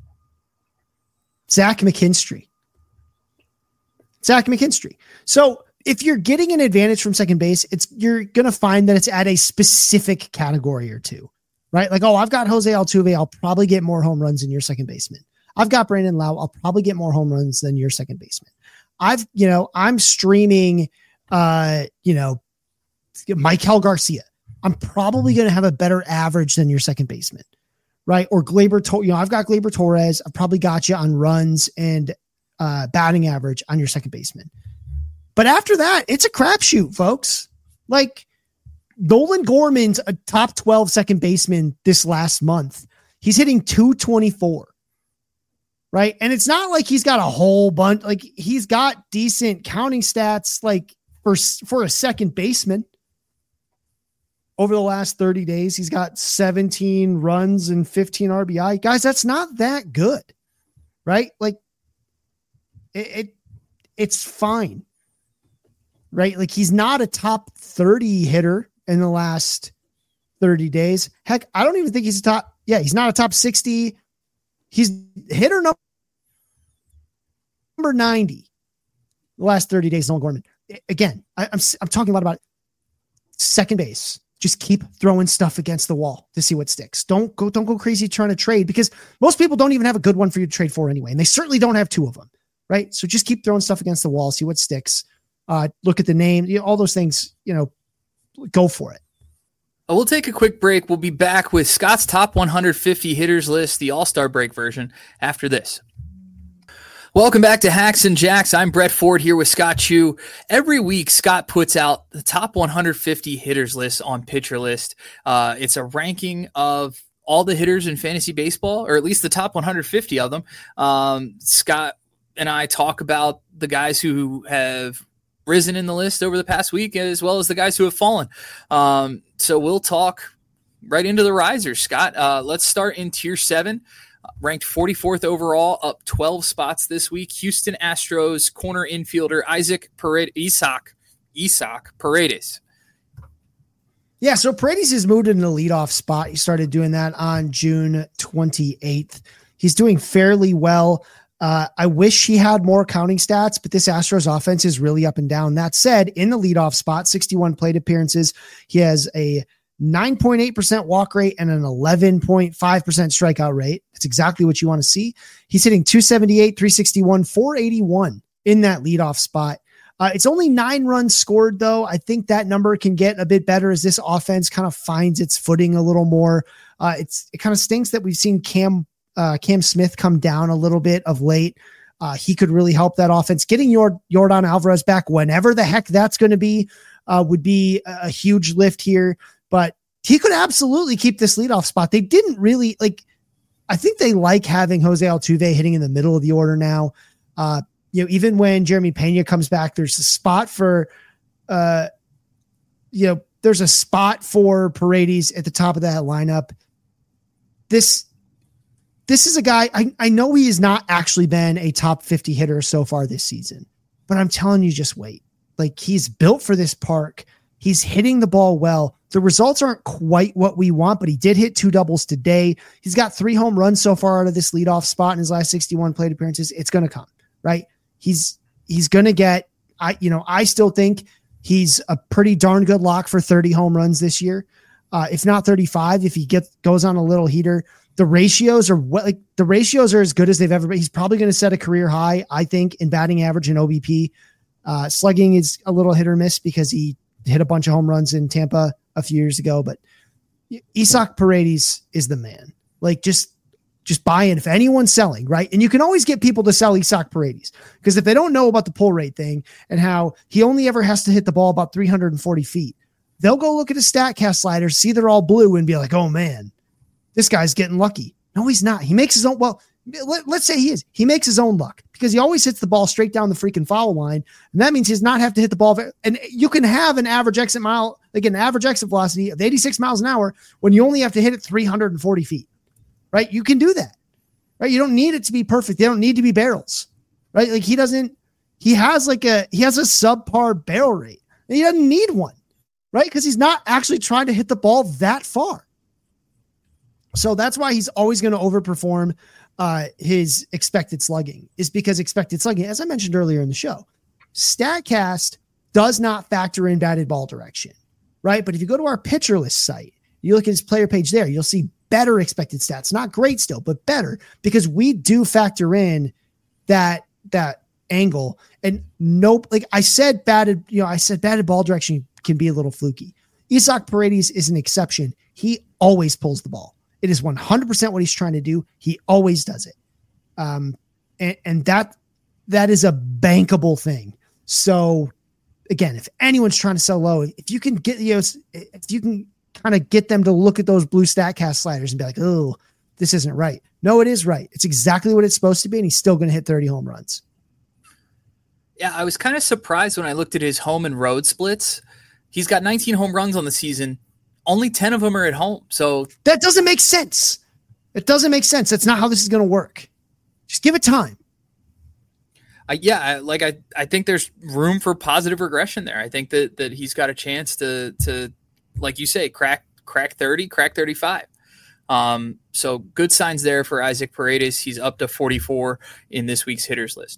Zach McKinstry. So if you're getting an advantage from second base, you're going to find that it's at a specific category or two, right? Like, oh, I've got Jose Altuve. I'll probably get more home runs than your second baseman. I've got Brandon Lau. I'll probably get more home runs than your second baseman. I'm streaming, Maikel Garcia. I'm probably going to have a better average than your second baseman, right? Or Gleyber, I've got Gleyber Torres. I've probably got you on runs and batting average on your second baseman. But after that, it's a crapshoot, folks. Like Nolan Gorman's a top 12 second baseman this last month. He's hitting 224, right? And it's not like he's got a whole bunch. Like he's got decent counting stats, like for a second baseman. Over the last 30 days, he's got 17 runs and 15 RBI. Guys, that's not that good, right? Like it's fine. Right? Like he's not a top 30 hitter in the last 30 days. Heck, I don't even think he's he's not a top 60. He's hitter number 90 the last 30 days. Nolan Gorman. Again, I'm talking a lot about second base. Just keep throwing stuff against the wall to see what sticks. Don't go crazy trying to trade, because most people don't even have a good one for you to trade for anyway. And they certainly don't have two of them. Right? So just keep throwing stuff against the wall, see what sticks. Look at the name, all those things, go for it. We'll take a quick break. We'll be back with Scott's top 150 hitters list, the All-Star break version, after this. Welcome back to Hacks and Jacks. I'm Brett Ford here with Scott Chu. Every week, Scott puts out the top 150 hitters list on Pitcher List. It's a ranking of all the hitters in fantasy baseball, or at least the top 150 of them. Scott and I talk about the guys who have risen in the list over the past week, as well as the guys who have fallen. So we'll talk right into the risers, Scott. Let's start in tier 7, ranked 44th overall, up 12 spots this week. Houston Astros corner infielder Isaac Paredes. Yeah, so Paredes has moved in the leadoff spot. He started doing that on June 28th. He's doing fairly well. I wish he had more counting stats, but this Astros offense is really up and down. That said, in the leadoff spot, 61 plate appearances, he has a 9.8% walk rate and an 11.5% strikeout rate. That's exactly what you want to see. He's hitting 278, 361, 481 in that leadoff spot. It's only 9 runs scored, though. I think that number can get a bit better as this offense kind of finds its footing a little more. It kind of stinks that we've seen Cam Smith come down a little bit of late. He could really help that offense. Getting Yordan Alvarez back whenever the heck that's going to be would be a huge lift here. But he could absolutely keep this leadoff spot. They didn't really I think they like having Jose Altuve hitting in the middle of the order now. Even when Jeremy Pena comes back, there's a spot for, there's a spot for Paredes at the top of that lineup. This is a guy, I know he has not actually been a top 50 hitter so far this season, but I'm telling you, just wait. Like, he's built for this park. He's hitting the ball well. The results aren't quite what we want, but he did hit 2 doubles today. He's got 3 home runs so far out of this leadoff spot in his last 61 plate appearances. It's going to come, right? He's going to get, I still think he's a pretty darn good lock for 30 home runs this year. If not 35, if he goes on a little heater. The ratios are as good as they've ever been. He's probably going to set a career high, I think, in batting average and OBP. Slugging is a little hit or miss because he hit a bunch of home runs in Tampa a few years ago, but Isaac Paredes is the man. Like, just buy in if anyone's selling, right? And you can always get people to sell Isaac Paredes, because if they don't know about the pull rate thing and how he only ever has to hit the ball about 340 feet, they'll go look at his StatCast sliders, see they're all blue, and be like, oh man, this guy's getting lucky. No, he's not. He makes his own. Well, let's say he is. He makes his own luck because he always hits the ball straight down the freaking foul line. And that means he does not have to hit the ball. And you can have an average exit velocity of 86 miles an hour when you only have to hit it 340 feet, right? You can do that, right? You don't need it to be perfect. They don't need to be barrels, right? Like, he has a subpar barrel rate, and he doesn't need one, right? Because he's not actually trying to hit the ball that far. So that's why he's always going to overperform his expected slugging, is because expected slugging, as I mentioned earlier in the show, StatCast does not factor in batted ball direction, right? But if you go to our pitcher list site, you look at his player page there, you'll see better expected stats, not great still, but better, because we do factor in that angle. And nope, like I said, batted ball direction can be a little fluky. Isaac Paredes is an exception. He always pulls the ball. It is 100% what he's trying to do. He always does it. And that is a bankable thing. So again, if anyone's trying to sell low, if you can get, if you can kind of get them to look at those blue StatCast sliders and be like, oh, this isn't right. No, it is right. It's exactly what it's supposed to be. And he's still going to hit 30 home runs. Yeah. I was kind of surprised when I looked at his home and road splits. He's got 19 home runs on the season. Only 10 of them are at home. So that doesn't make sense. It doesn't make sense. That's not how this is going to work. Just give it time. I think there's room for positive regression there. I think that he's got a chance to, like you say, crack 30, crack 35. So good signs there for Isaac Paredes. He's up to 44 in this week's hitters list.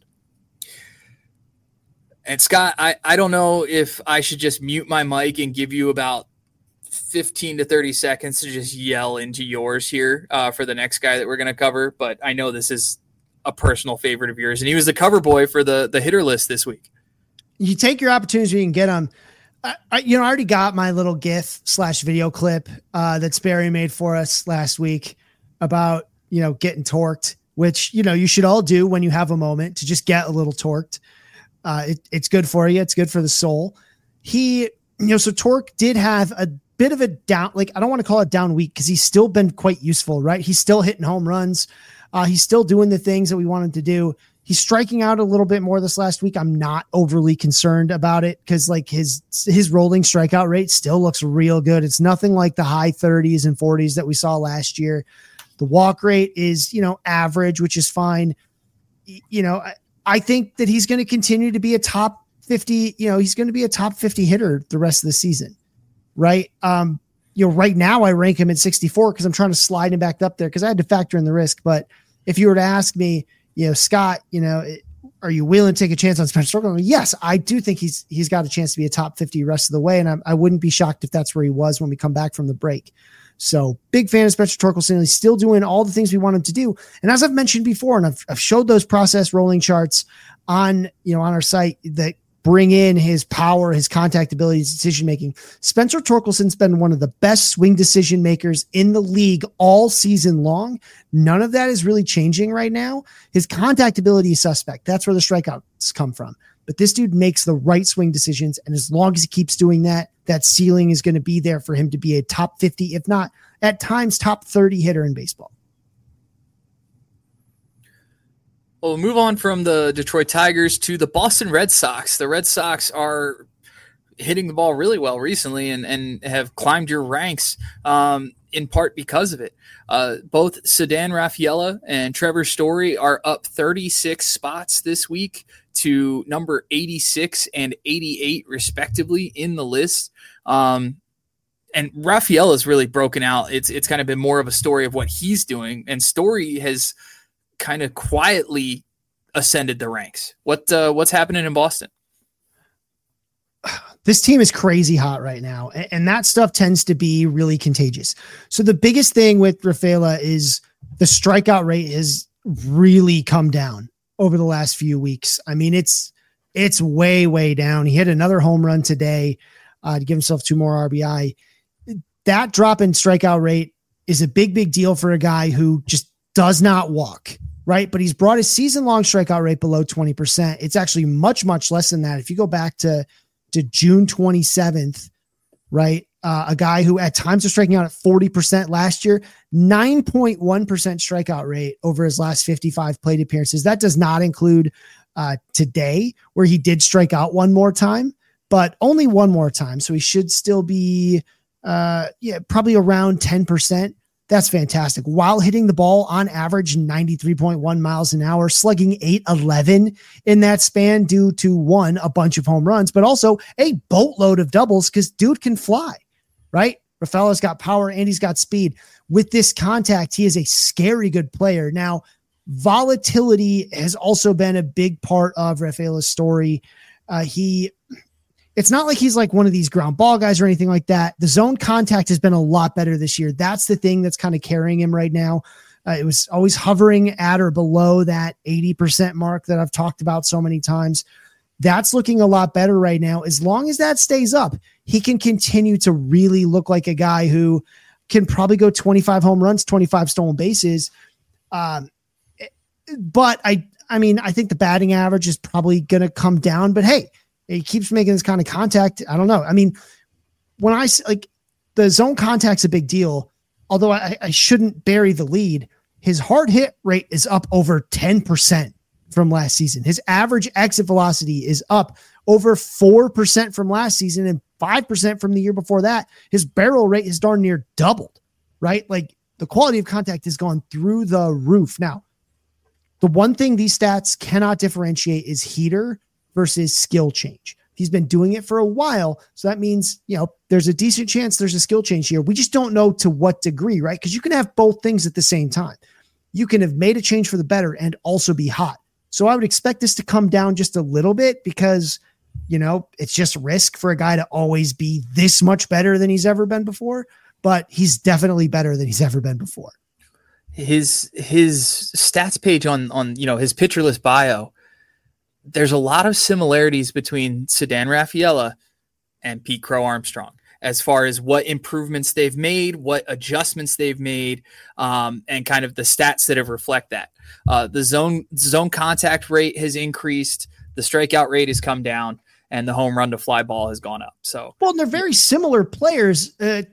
And Scott, I don't know if I should just mute my mic and give you about 15 to 30 seconds to just yell into yours here for the next guy that we're going to cover. But I know this is a personal favorite of yours, and he was the cover boy for the hitter list this week. You take your opportunities when you can get them. I already got my little GIF/video clip that Sperry made for us last week about, getting torqued, which, you should all do when you have a moment to just get a little torqued. It's good for you. It's good for the soul. So Torque did have a bit of a down, like, I don't want to call it down week because he's still been quite useful, right? He's still hitting home runs. He's still doing the things that we want him to do. He's striking out a little bit more this last week. I'm not overly concerned about it because like his rolling strikeout rate still looks real good. It's nothing like the high 30s and 40s that we saw last year. The walk rate is, average, which is fine. I think that he's going to continue to be a top 50, he's going to be a top 50 hitter the rest of the season. Right. Right now I rank him at 64 because I'm trying to slide him back up there because I had to factor in the risk. But if you were to ask me, Scott, are you willing to take a chance on Spencer Torkelson? Yes, I do think he's got a chance to be a top 50 rest of the way. And I wouldn't be shocked if that's where he was when we come back from the break. So big fan of Spencer Torkelson. He's still doing all the things we want him to do. And as I've mentioned before, and I've showed those process rolling charts on our site that bring in his power, his contact ability, his decision-making. Spencer Torkelson's been one of the best swing decision makers in the league all season long. None of that is really changing right now. His contact ability is suspect. That's where the strikeouts come from. But this dude makes the right swing decisions. And as long as he keeps doing that, that ceiling is going to be there for him to be a top 50, if not at times top 30 hitter in baseball. Well, we'll move on from the Detroit Tigers to the Boston Red Sox. The Red Sox are hitting the ball really well recently and have climbed your ranks in part because of it. Both Ceddanne Rafaela and Trevor Story are up 36 spots this week to number 86 and 88 respectively in the list. And Rafaela's really broken out. It's kind of been more of a story of what he's doing, and Story has kind of quietly ascended the ranks. What's happening in Boston? This team is crazy hot right now, and that stuff tends to be really contagious. So the biggest thing with Rafaela is the strikeout rate has really come down over the last few weeks. I mean, it's way, way down. He hit another home run today to give himself 2 more RBI. That drop in strikeout rate is a big, big deal for a guy who just does not walk, right? But he's brought his season-long strikeout rate below 20%. It's actually much, much less than that. If you go back to June 27th, right? A guy who at times was striking out at 40% last year, 9.1% strikeout rate over his last 55 plate appearances. That does not include today, where he did strike out one more time, but only one more time. So he should still be probably around 10%. That's fantastic. While hitting the ball on average 93.1 miles an hour, slugging .811 in that span due to, one, a bunch of home runs, but also a boatload of doubles because dude can fly, right? Rafaela's got power and he's got speed. With this contact, he is a scary good player. Now, volatility has also been a big part of Rafaela's story. It's not like he's like one of these ground ball guys or anything like that. The zone contact has been a lot better this year. That's the thing that's kind of carrying him right now. It was always hovering at or below that 80% mark that I've talked about so many times. That's looking a lot better right now. As long as that stays up, he can continue to really look like a guy who can probably go 25 home runs, 25 stolen bases. But I think the batting average is probably going to come down, but hey, he keeps making this kind of contact. I don't know. I mean, when I like the zone contact's a big deal, although I shouldn't bury the lead. His hard hit rate is up over 10% from last season. His average exit velocity is up over 4% from last season and 5% from the year before that. His barrel rate is darn near doubled, right? Like the quality of contact has gone through the roof. Now, the one thing these stats cannot differentiate is heater versus skill change. He's been doing it for a while. So that means, there's a decent chance there's a skill change here. We just don't know to what degree, right? Because you can have both things at the same time. You can have made a change for the better and also be hot. So I would expect this to come down just a little bit because, it's just risk for a guy to always be this much better than he's ever been before, but he's definitely better than he's ever been before. His stats page on his pitcher list bio, there's a lot of similarities between Ceddanne Rafaela and Pete Crow Armstrong as far as what improvements they've made, what adjustments they've made, and kind of the stats that have reflect that. The zone contact rate has increased, the strikeout rate has come down, and the home run to fly ball has gone up. So, well, they're very similar players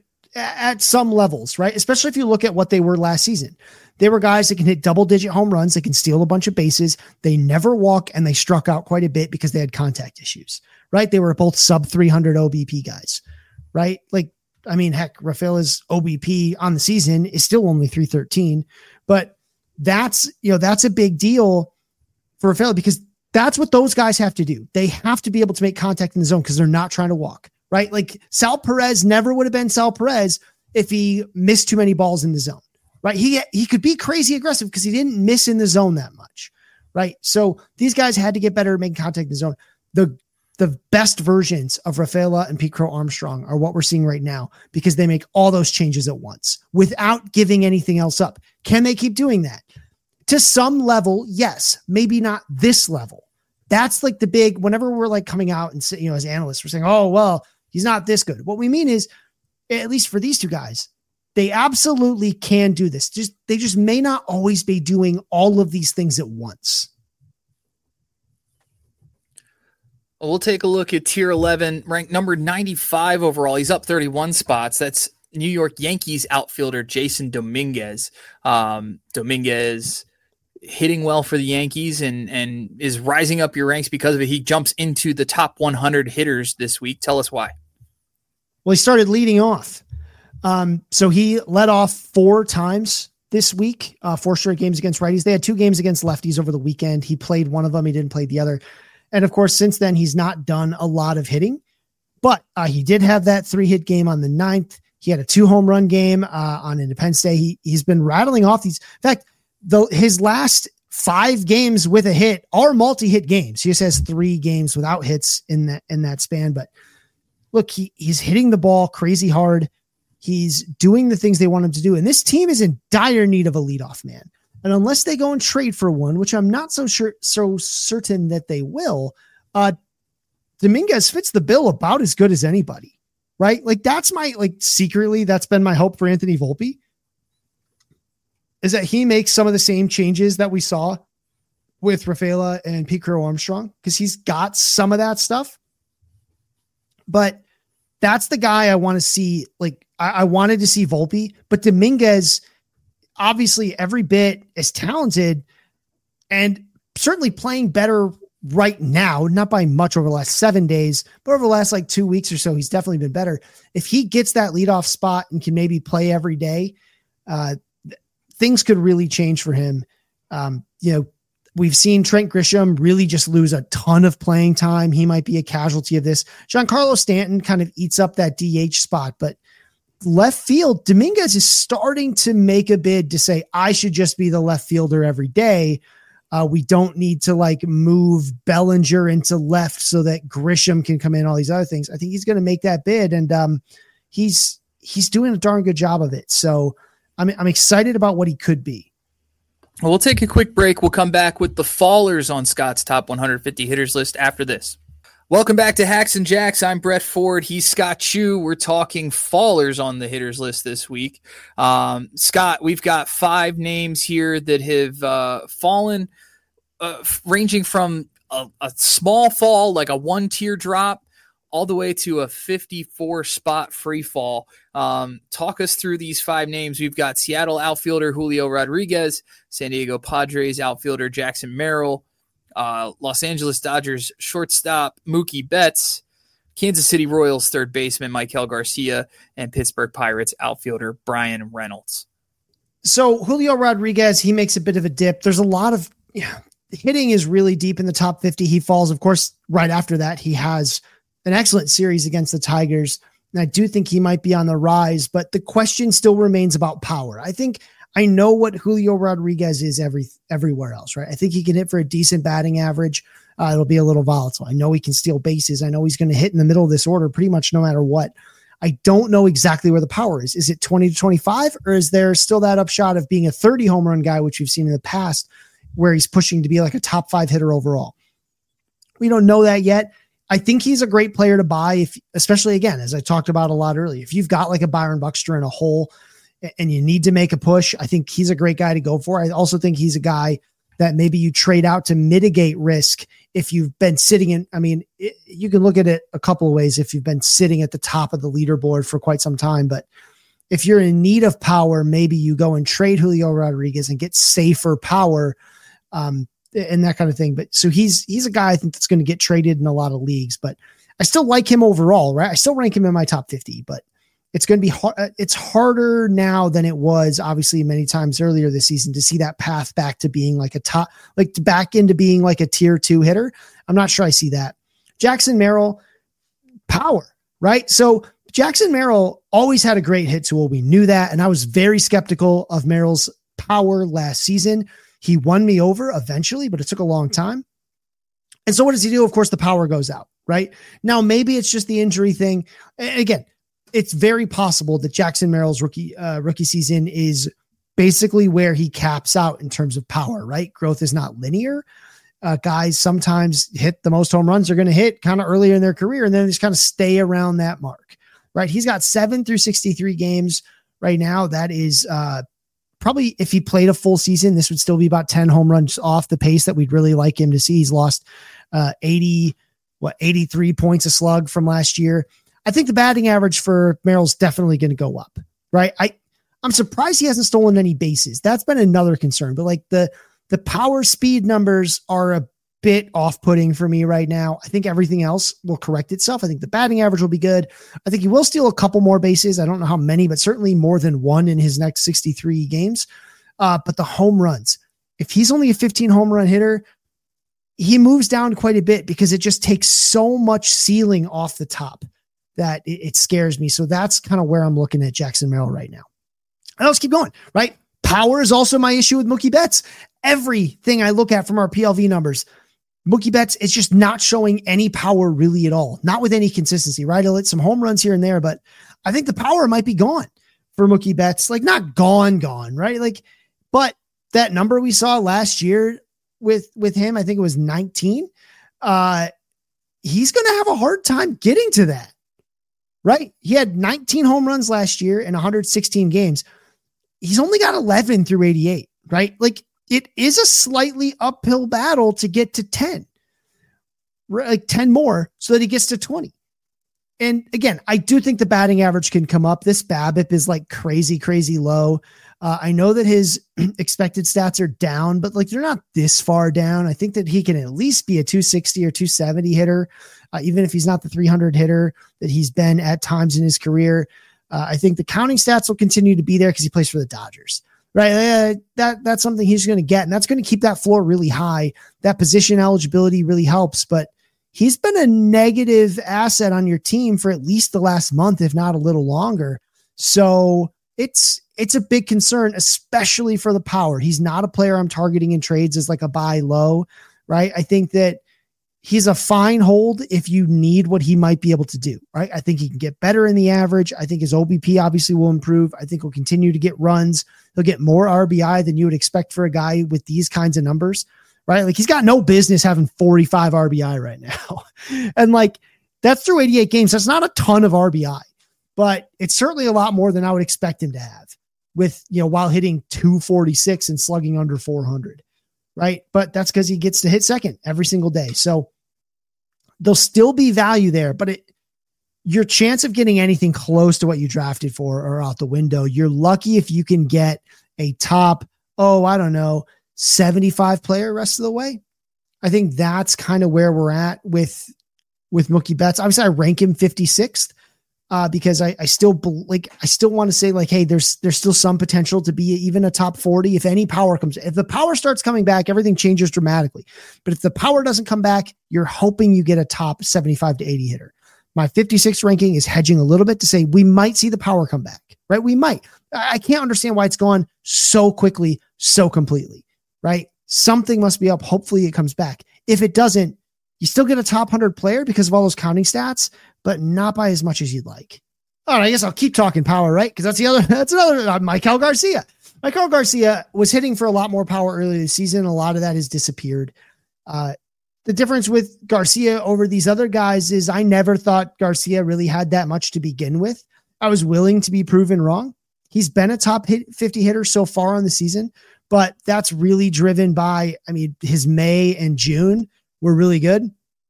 at some levels, right? Especially if you look at what they were last season. They were guys that can hit double-digit home runs. They can steal a bunch of bases. They never walk, and they struck out quite a bit because they had contact issues, right? They were both sub 300 OBP guys, right? Like, I mean, heck, Rafaela's OBP on the season is still only 313, but that's a big deal for Rafaela because that's what those guys have to do. They have to be able to make contact in the zone because they're not trying to walk, right? Like Sal Perez never would have been Sal Perez if he missed too many balls in the zone. Right. He could be crazy aggressive because he didn't miss in the zone that much. Right. So these guys had to get better at making contact in the zone. The best versions of Rafaela and Pete Crow Armstrong are what we're seeing right now because they make all those changes at once without giving anything else up. Can they keep doing that? To some level, yes, maybe not this level. That's like the big, whenever we're like coming out and as analysts, we're saying, oh, well, he's not this good. What we mean is, at least for these two guys, they absolutely can do this. They just may not always be doing all of these things at once. We'll take a look at tier 11, ranked number 95 overall. He's up 31 spots. That's New York Yankees outfielder Jason Dominguez. Dominguez hitting well for the Yankees and is rising up your ranks because of it. He jumps into the top 100 hitters this week. Tell us why. Well, he started leading off. So he led off 4 times this week, 4 straight games against righties. They had 2 games against lefties over the weekend. He played one of them. He didn't play the other. And of course, since then, he's not done a lot of hitting, but he did have that 3-hit game on the 9th. He had a 2 home run game on Independence Day. He's been rattling off these. In fact, his last 5 games with a hit are multi-hit games. He just has 3 games without hits in that span. But look, he's hitting the ball crazy hard. He's doing the things they want him to do. And this team is in dire need of a leadoff man. And unless they go and trade for one, which I'm not so certain that they will, Dominguez fits the bill about as good as anybody, right? Like secretly, that's been my hope for Anthony Volpe, is that he makes some of the same changes that we saw with Rafaela and Pete Crow Armstrong, because he's got some of that stuff. But that's the guy I want to see. Like I wanted to see Volpe, but Dominguez, obviously every bit as talented and certainly playing better right now, not by much over the last 7 days, but over the last 2 weeks or so, he's definitely been better. If he gets that leadoff spot and can maybe play every day, things could really change for him. We've seen Trent Grisham really just lose a ton of playing time. He might be a casualty of this. Giancarlo Stanton kind of eats up that DH spot, but left field, Dominguez is starting to make a bid to say, I should just be the left fielder every day. We don't need to move Bellinger into left so that Grisham can come in, all these other things. I think he's going to make that bid, and he's doing a darn good job of it. So I'm excited about what he could be. Well, we'll take a quick break. We'll come back with the fallers on Scott's top 150 hitters list after this. Welcome back to Hacks and Jacks. I'm Brett Ford. He's Scott Chu. We're talking fallers on the hitters list this week. Scott, we've got 5 names here that have fallen, ranging from a small fall, like a 1-tier drop, all the way to a 54 spot free fall. Talk us through these 5 names. We've got Seattle outfielder Julio Rodriguez, San Diego Padres outfielder Jackson Merrill, Los Angeles Dodgers shortstop Mookie Betts, Kansas City Royals third baseman Maikel Garcia, and Pittsburgh Pirates outfielder Brian Reynolds. So Julio Rodriguez, he makes a bit of a dip. There's a lot of hitting is really deep in the top 50. He falls, of course, right after that. He has an excellent series against the Tigers, and I do think he might be on the rise, but the question still remains about power. I think I know what Julio Rodriguez is everywhere else, right? I think he can hit for a decent batting average. It'll be a little volatile. I know he can steal bases. I know he's going to hit in the middle of this order pretty much no matter what. I don't know exactly where the power is. Is it 20 to 25, or is there still that upshot of being a 30 home run guy, which we've seen in the past, where he's pushing to be like a top 5 hitter overall? We don't know that yet. I think he's a great player to buy, especially again, as I talked about a lot earlier, if you've got like a Byron Buxton in a hole and you need to make a push, I think he's a great guy to go for. I also think he's a guy that maybe you trade out to mitigate risk if you've been sitting in. I mean, you can look at it a couple of ways if you've been sitting at the top of the leaderboard for quite some time, but if you're in need of power, maybe you go and trade Julio Rodriguez and get safer power. And that kind of thing. But so he's a guy I think that's going to get traded in a lot of leagues, but I still like him overall, right? I still rank him in my top 50, but it's going to be hard. It's harder now than it was obviously many times earlier this season to see that path back to being like a top, like back into being like a tier 2 hitter. I'm not sure I see that. Jackson Merrill, power, right? So Jackson Merrill always had a great hit tool. We knew that. And I was very skeptical of Merrill's power last season. He won me over eventually, but it took a long time. And so what does he do? Of course, the power goes out, right? Now, maybe it's just the injury thing. And again, it's very possible that Jackson Merrill's rookie season is basically where he caps out in terms of power, right? Growth is not linear. Guys sometimes hit the most home runs they're going to hit kind of earlier in their career, and then just kind of stay around that mark, right? He's got 7 through 63 games right now. That is probably, if he played a full season, this would still be about 10 home runs off the pace that we'd really like him to see. He's lost 83 points a slug from last year. I think the batting average for Merrill's definitely going to go up, right? I'm surprised he hasn't stolen any bases. That's been another concern, but like the The power speed numbers are a bit off-putting for me right now. I think everything else will correct itself. I think the batting average will be good. I think he will steal a couple more bases. I don't know how many, but certainly more than one in his next 63 games. But the home runs, if he's only a 15 home run hitter, he moves down quite a bit because it just takes so much ceiling off the top that it scares me. So that's kind of where I'm looking at Jackson Merrill right now. And let's keep going, right? Power is also my issue with Mookie Betts. Everything I look at from our PLV numbers, Mookie Betts is just not showing any power really at all, not with any consistency, right? He'll hit some home runs here and there, but I think the power might be gone for Mookie Betts. Like not gone, right? Like, but that number we saw last year with him, I think it was 19. He's going to have a hard time getting to that, right? He had 19 home runs last year in 116 games. He's only got 11 through 88, right? Like it is a slightly uphill battle to get to 10, like 10 more so that he gets to 20. And again, I do think the batting average can come up. This BABIP is like crazy, crazy low. I know that his expected stats are down, but like they're not this far down. I think that he can at least be a 260 or 270 hitter, even if he's not the 300 hitter that he's been at times in his career. I think the counting stats will continue to be there because he plays for the Dodgers, right? That's something he's going to get, and that's going to keep that floor really high. That position eligibility really helps, but he's been a negative asset on your team for at least the last month, if not a little longer. So it's a big concern, especially for the power. He's not a player I'm targeting in trades as like a buy low, right? I think that he's a fine hold if you need what he might be able to do, right? I think he can get better in the average. I think his OBP obviously will improve. I think he'll continue to get runs. He'll get more RBI than you would expect for a guy with these kinds of numbers, right? Like he's got no business having 45 RBI right now. And like that's through 88 games. That's not a ton of RBI, but it's certainly a lot more than I would expect him to have with, while hitting 246 and slugging under 400, right? But that's because he gets to hit second every single day. So there'll still be value there, but your chance of getting anything close to what you drafted for are out the window. You're lucky if you can get a top, 75 player rest of the way. I think that's kind of where we're at with Mookie Betts. Obviously I rank him 56th. Because I still want to say like, hey, there's still some potential to be even a top 40. If any power comes, if the power starts coming back, everything changes dramatically. But if the power doesn't come back, you're hoping you get a top 75 to 80 hitter. My 56 ranking is hedging a little bit to say we might see the power come back, right? We might. I can't understand why it's gone so quickly, so completely, right? Something must be up. Hopefully it comes back. If it doesn't, you still get a top 100 player because of all those counting stats, but not by as much as you'd like. All right, I guess I'll keep talking power, right? Because that's another Maikel Garcia. Maikel Garcia was hitting for a lot more power earlier this season. A lot of that has disappeared. The difference with Garcia over these other guys is I never thought Garcia really had that much to begin with. I was willing to be proven wrong. He's been a top 50 hitter so far on the season, but that's really driven by, his May and June were really good.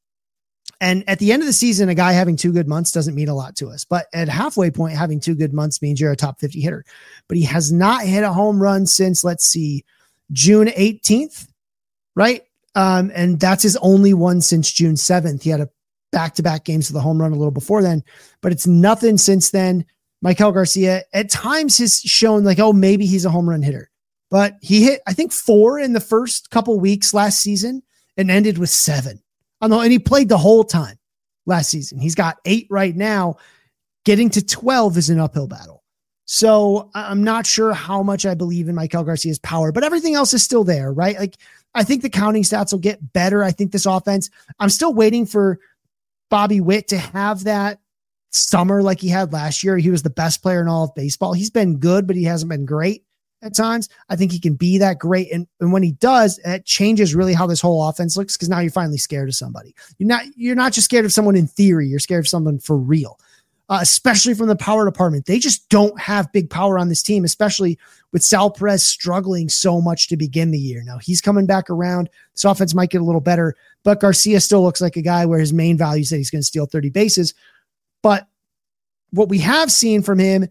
And at the end of the season, a guy having 2 good months doesn't mean a lot to us. But at halfway point, having 2 good months means you're a top 50 hitter. But he has not hit a home run since, June 18th, right? And that's his only one since June 7th. He had a back-to-back games with a home run a little before then, but it's nothing since then. Maikel Garcia at times has shown maybe he's a home run hitter. But he hit, I think, 4 in the first couple weeks last season and ended with 7. And he played the whole time last season. He's got 8 right now. Getting to 12 is an uphill battle. So I'm not sure how much I believe in Maikel Garcia's power, but everything else is still there, right? Like I think the counting stats will get better. I think this offense, I'm still waiting for Bobby Witt to have that summer like he had last year. He was the best player in all of baseball. He's been good, but he hasn't been great at times. I think he can be that great. And when he does, it changes really how this whole offense looks because now you're finally scared of somebody. You're not just scared of someone in theory. You're scared of someone for real, especially from the power department. They just don't have big power on this team, especially with Sal Perez struggling so much to begin the year. Now he's coming back around. This offense might get a little better, but Garcia still looks like a guy where his main value is that he's going to steal 30 bases. But what we have seen from him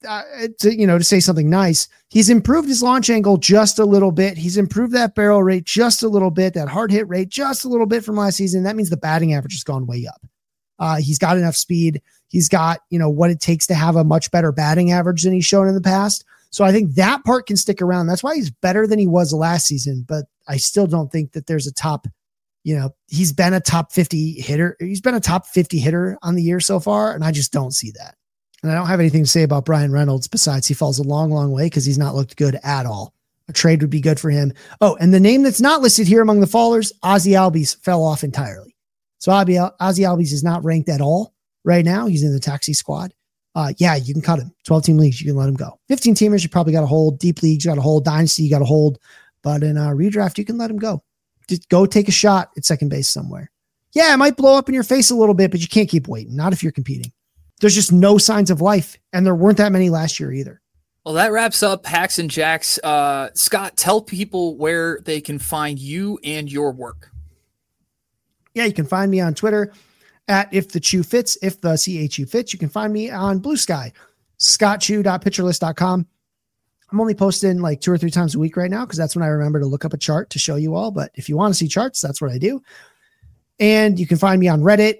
to say something nice, he's improved his launch angle just a little bit. He's improved that barrel rate just a little bit, that hard hit rate just a little bit from last season. That means the batting average has gone way up. He's got enough speed. He's got, what it takes to have a much better batting average than he's shown in the past. So I think that part can stick around. That's why he's better than he was last season, but I still don't think that there's a top, he's been a top 50 hitter. He's been a top 50 hitter on the year so far. And I just don't see that. And I don't have anything to say about Brian Reynolds besides he falls a long, long way because he's not looked good at all. A trade would be good for him. Oh, and the name that's not listed here among the fallers, Ozzie Albies, fell off entirely. So Ozzie Albies is not ranked at all right now. He's in the taxi squad. You can cut him. 12-team leagues, you can let him go. 15-teamers, you probably got to hold. Deep leagues, you got to hold. Dynasty, you got to hold. But in a redraft, you can let him go. Just go take a shot at second base somewhere. Yeah, it might blow up in your face a little bit, but you can't keep waiting. Not if you're competing. There's just no signs of life, and there weren't that many last year either. Well, that wraps up Hacks and Jacks. Scott, tell people where they can find you and your work. Yeah, you can find me on Twitter at If the Chew Fits, if the CHU fits. You can find me on Blue Sky, scottchew.pitcherlist.com. I'm only posting like 2 or 3 times a week right now because that's when I remember to look up a chart to show you all. But if you want to see charts, that's what I do. And you can find me on Reddit,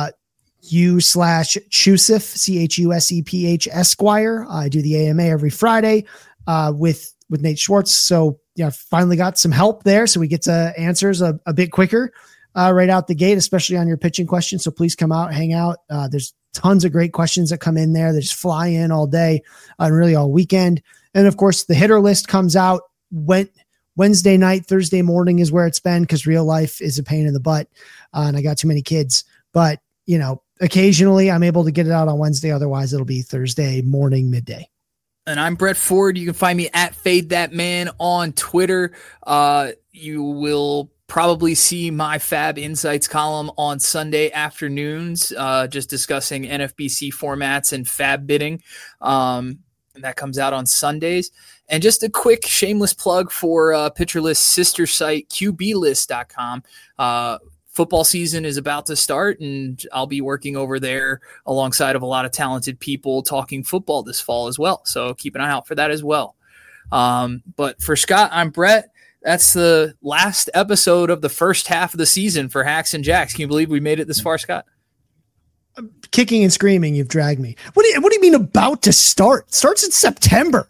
u/Chuseph, CHUSEPH Esquire. I do the AMA every Friday with Nate Schwartz. So, finally got some help there. So we get to answers a bit quicker right out the gate, especially on your pitching questions. So please come out, hang out. There's tons of great questions that come in there. They just fly in all day and really all weekend. And of course, the hitter list comes out Wednesday night, Thursday morning is where it's been because real life is a pain in the butt. And I got too many kids. But, occasionally I'm able to get it out on Wednesday. Otherwise, it'll be Thursday morning, midday. And I'm Brett Ford. You can find me at Fade That Man on Twitter. You will probably see my Fab Insights column on Sunday afternoons, just discussing NFBC formats and Fab bidding. And that comes out on Sundays. And just a quick shameless plug for Pitcher List's sister site, QBlist.com. Football season is about to start, and I'll be working over there alongside of a lot of talented people talking football this fall as well. So keep an eye out for that as well. But for Scott, I'm Brett. That's the last episode of the first half of the season for Hacks and Jacks. Can you believe we made it this far, Scott? Kicking and screaming, you've dragged me. What do you mean about to start? Starts in September.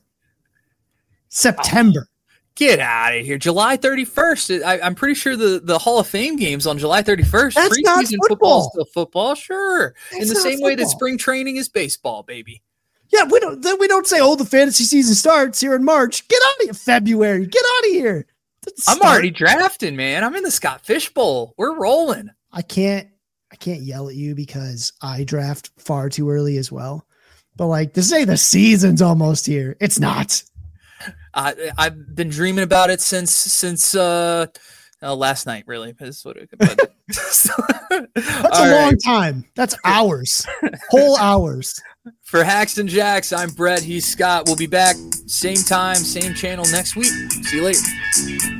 Get out of here. July 31st. I'm pretty sure the Hall of Fame game's on July 31st. That's not football. Is still football, sure. That's in the same way that spring training is baseball, baby. Yeah, we don't say, the fantasy season starts here in March. Get out of here, February. Get out of here. I'm already drafting, man. I'm in the Scott Fish Bowl. We're rolling. I can't yell at you because I draft far too early as well. But to say the season's almost here, it's not. I've been dreaming about it since last night, really. That's what That's a long time. That's hours. Whole hours. For Hacks and Jacks, I'm Brett. He's Scott. We'll be back same time, same channel next week. See you later.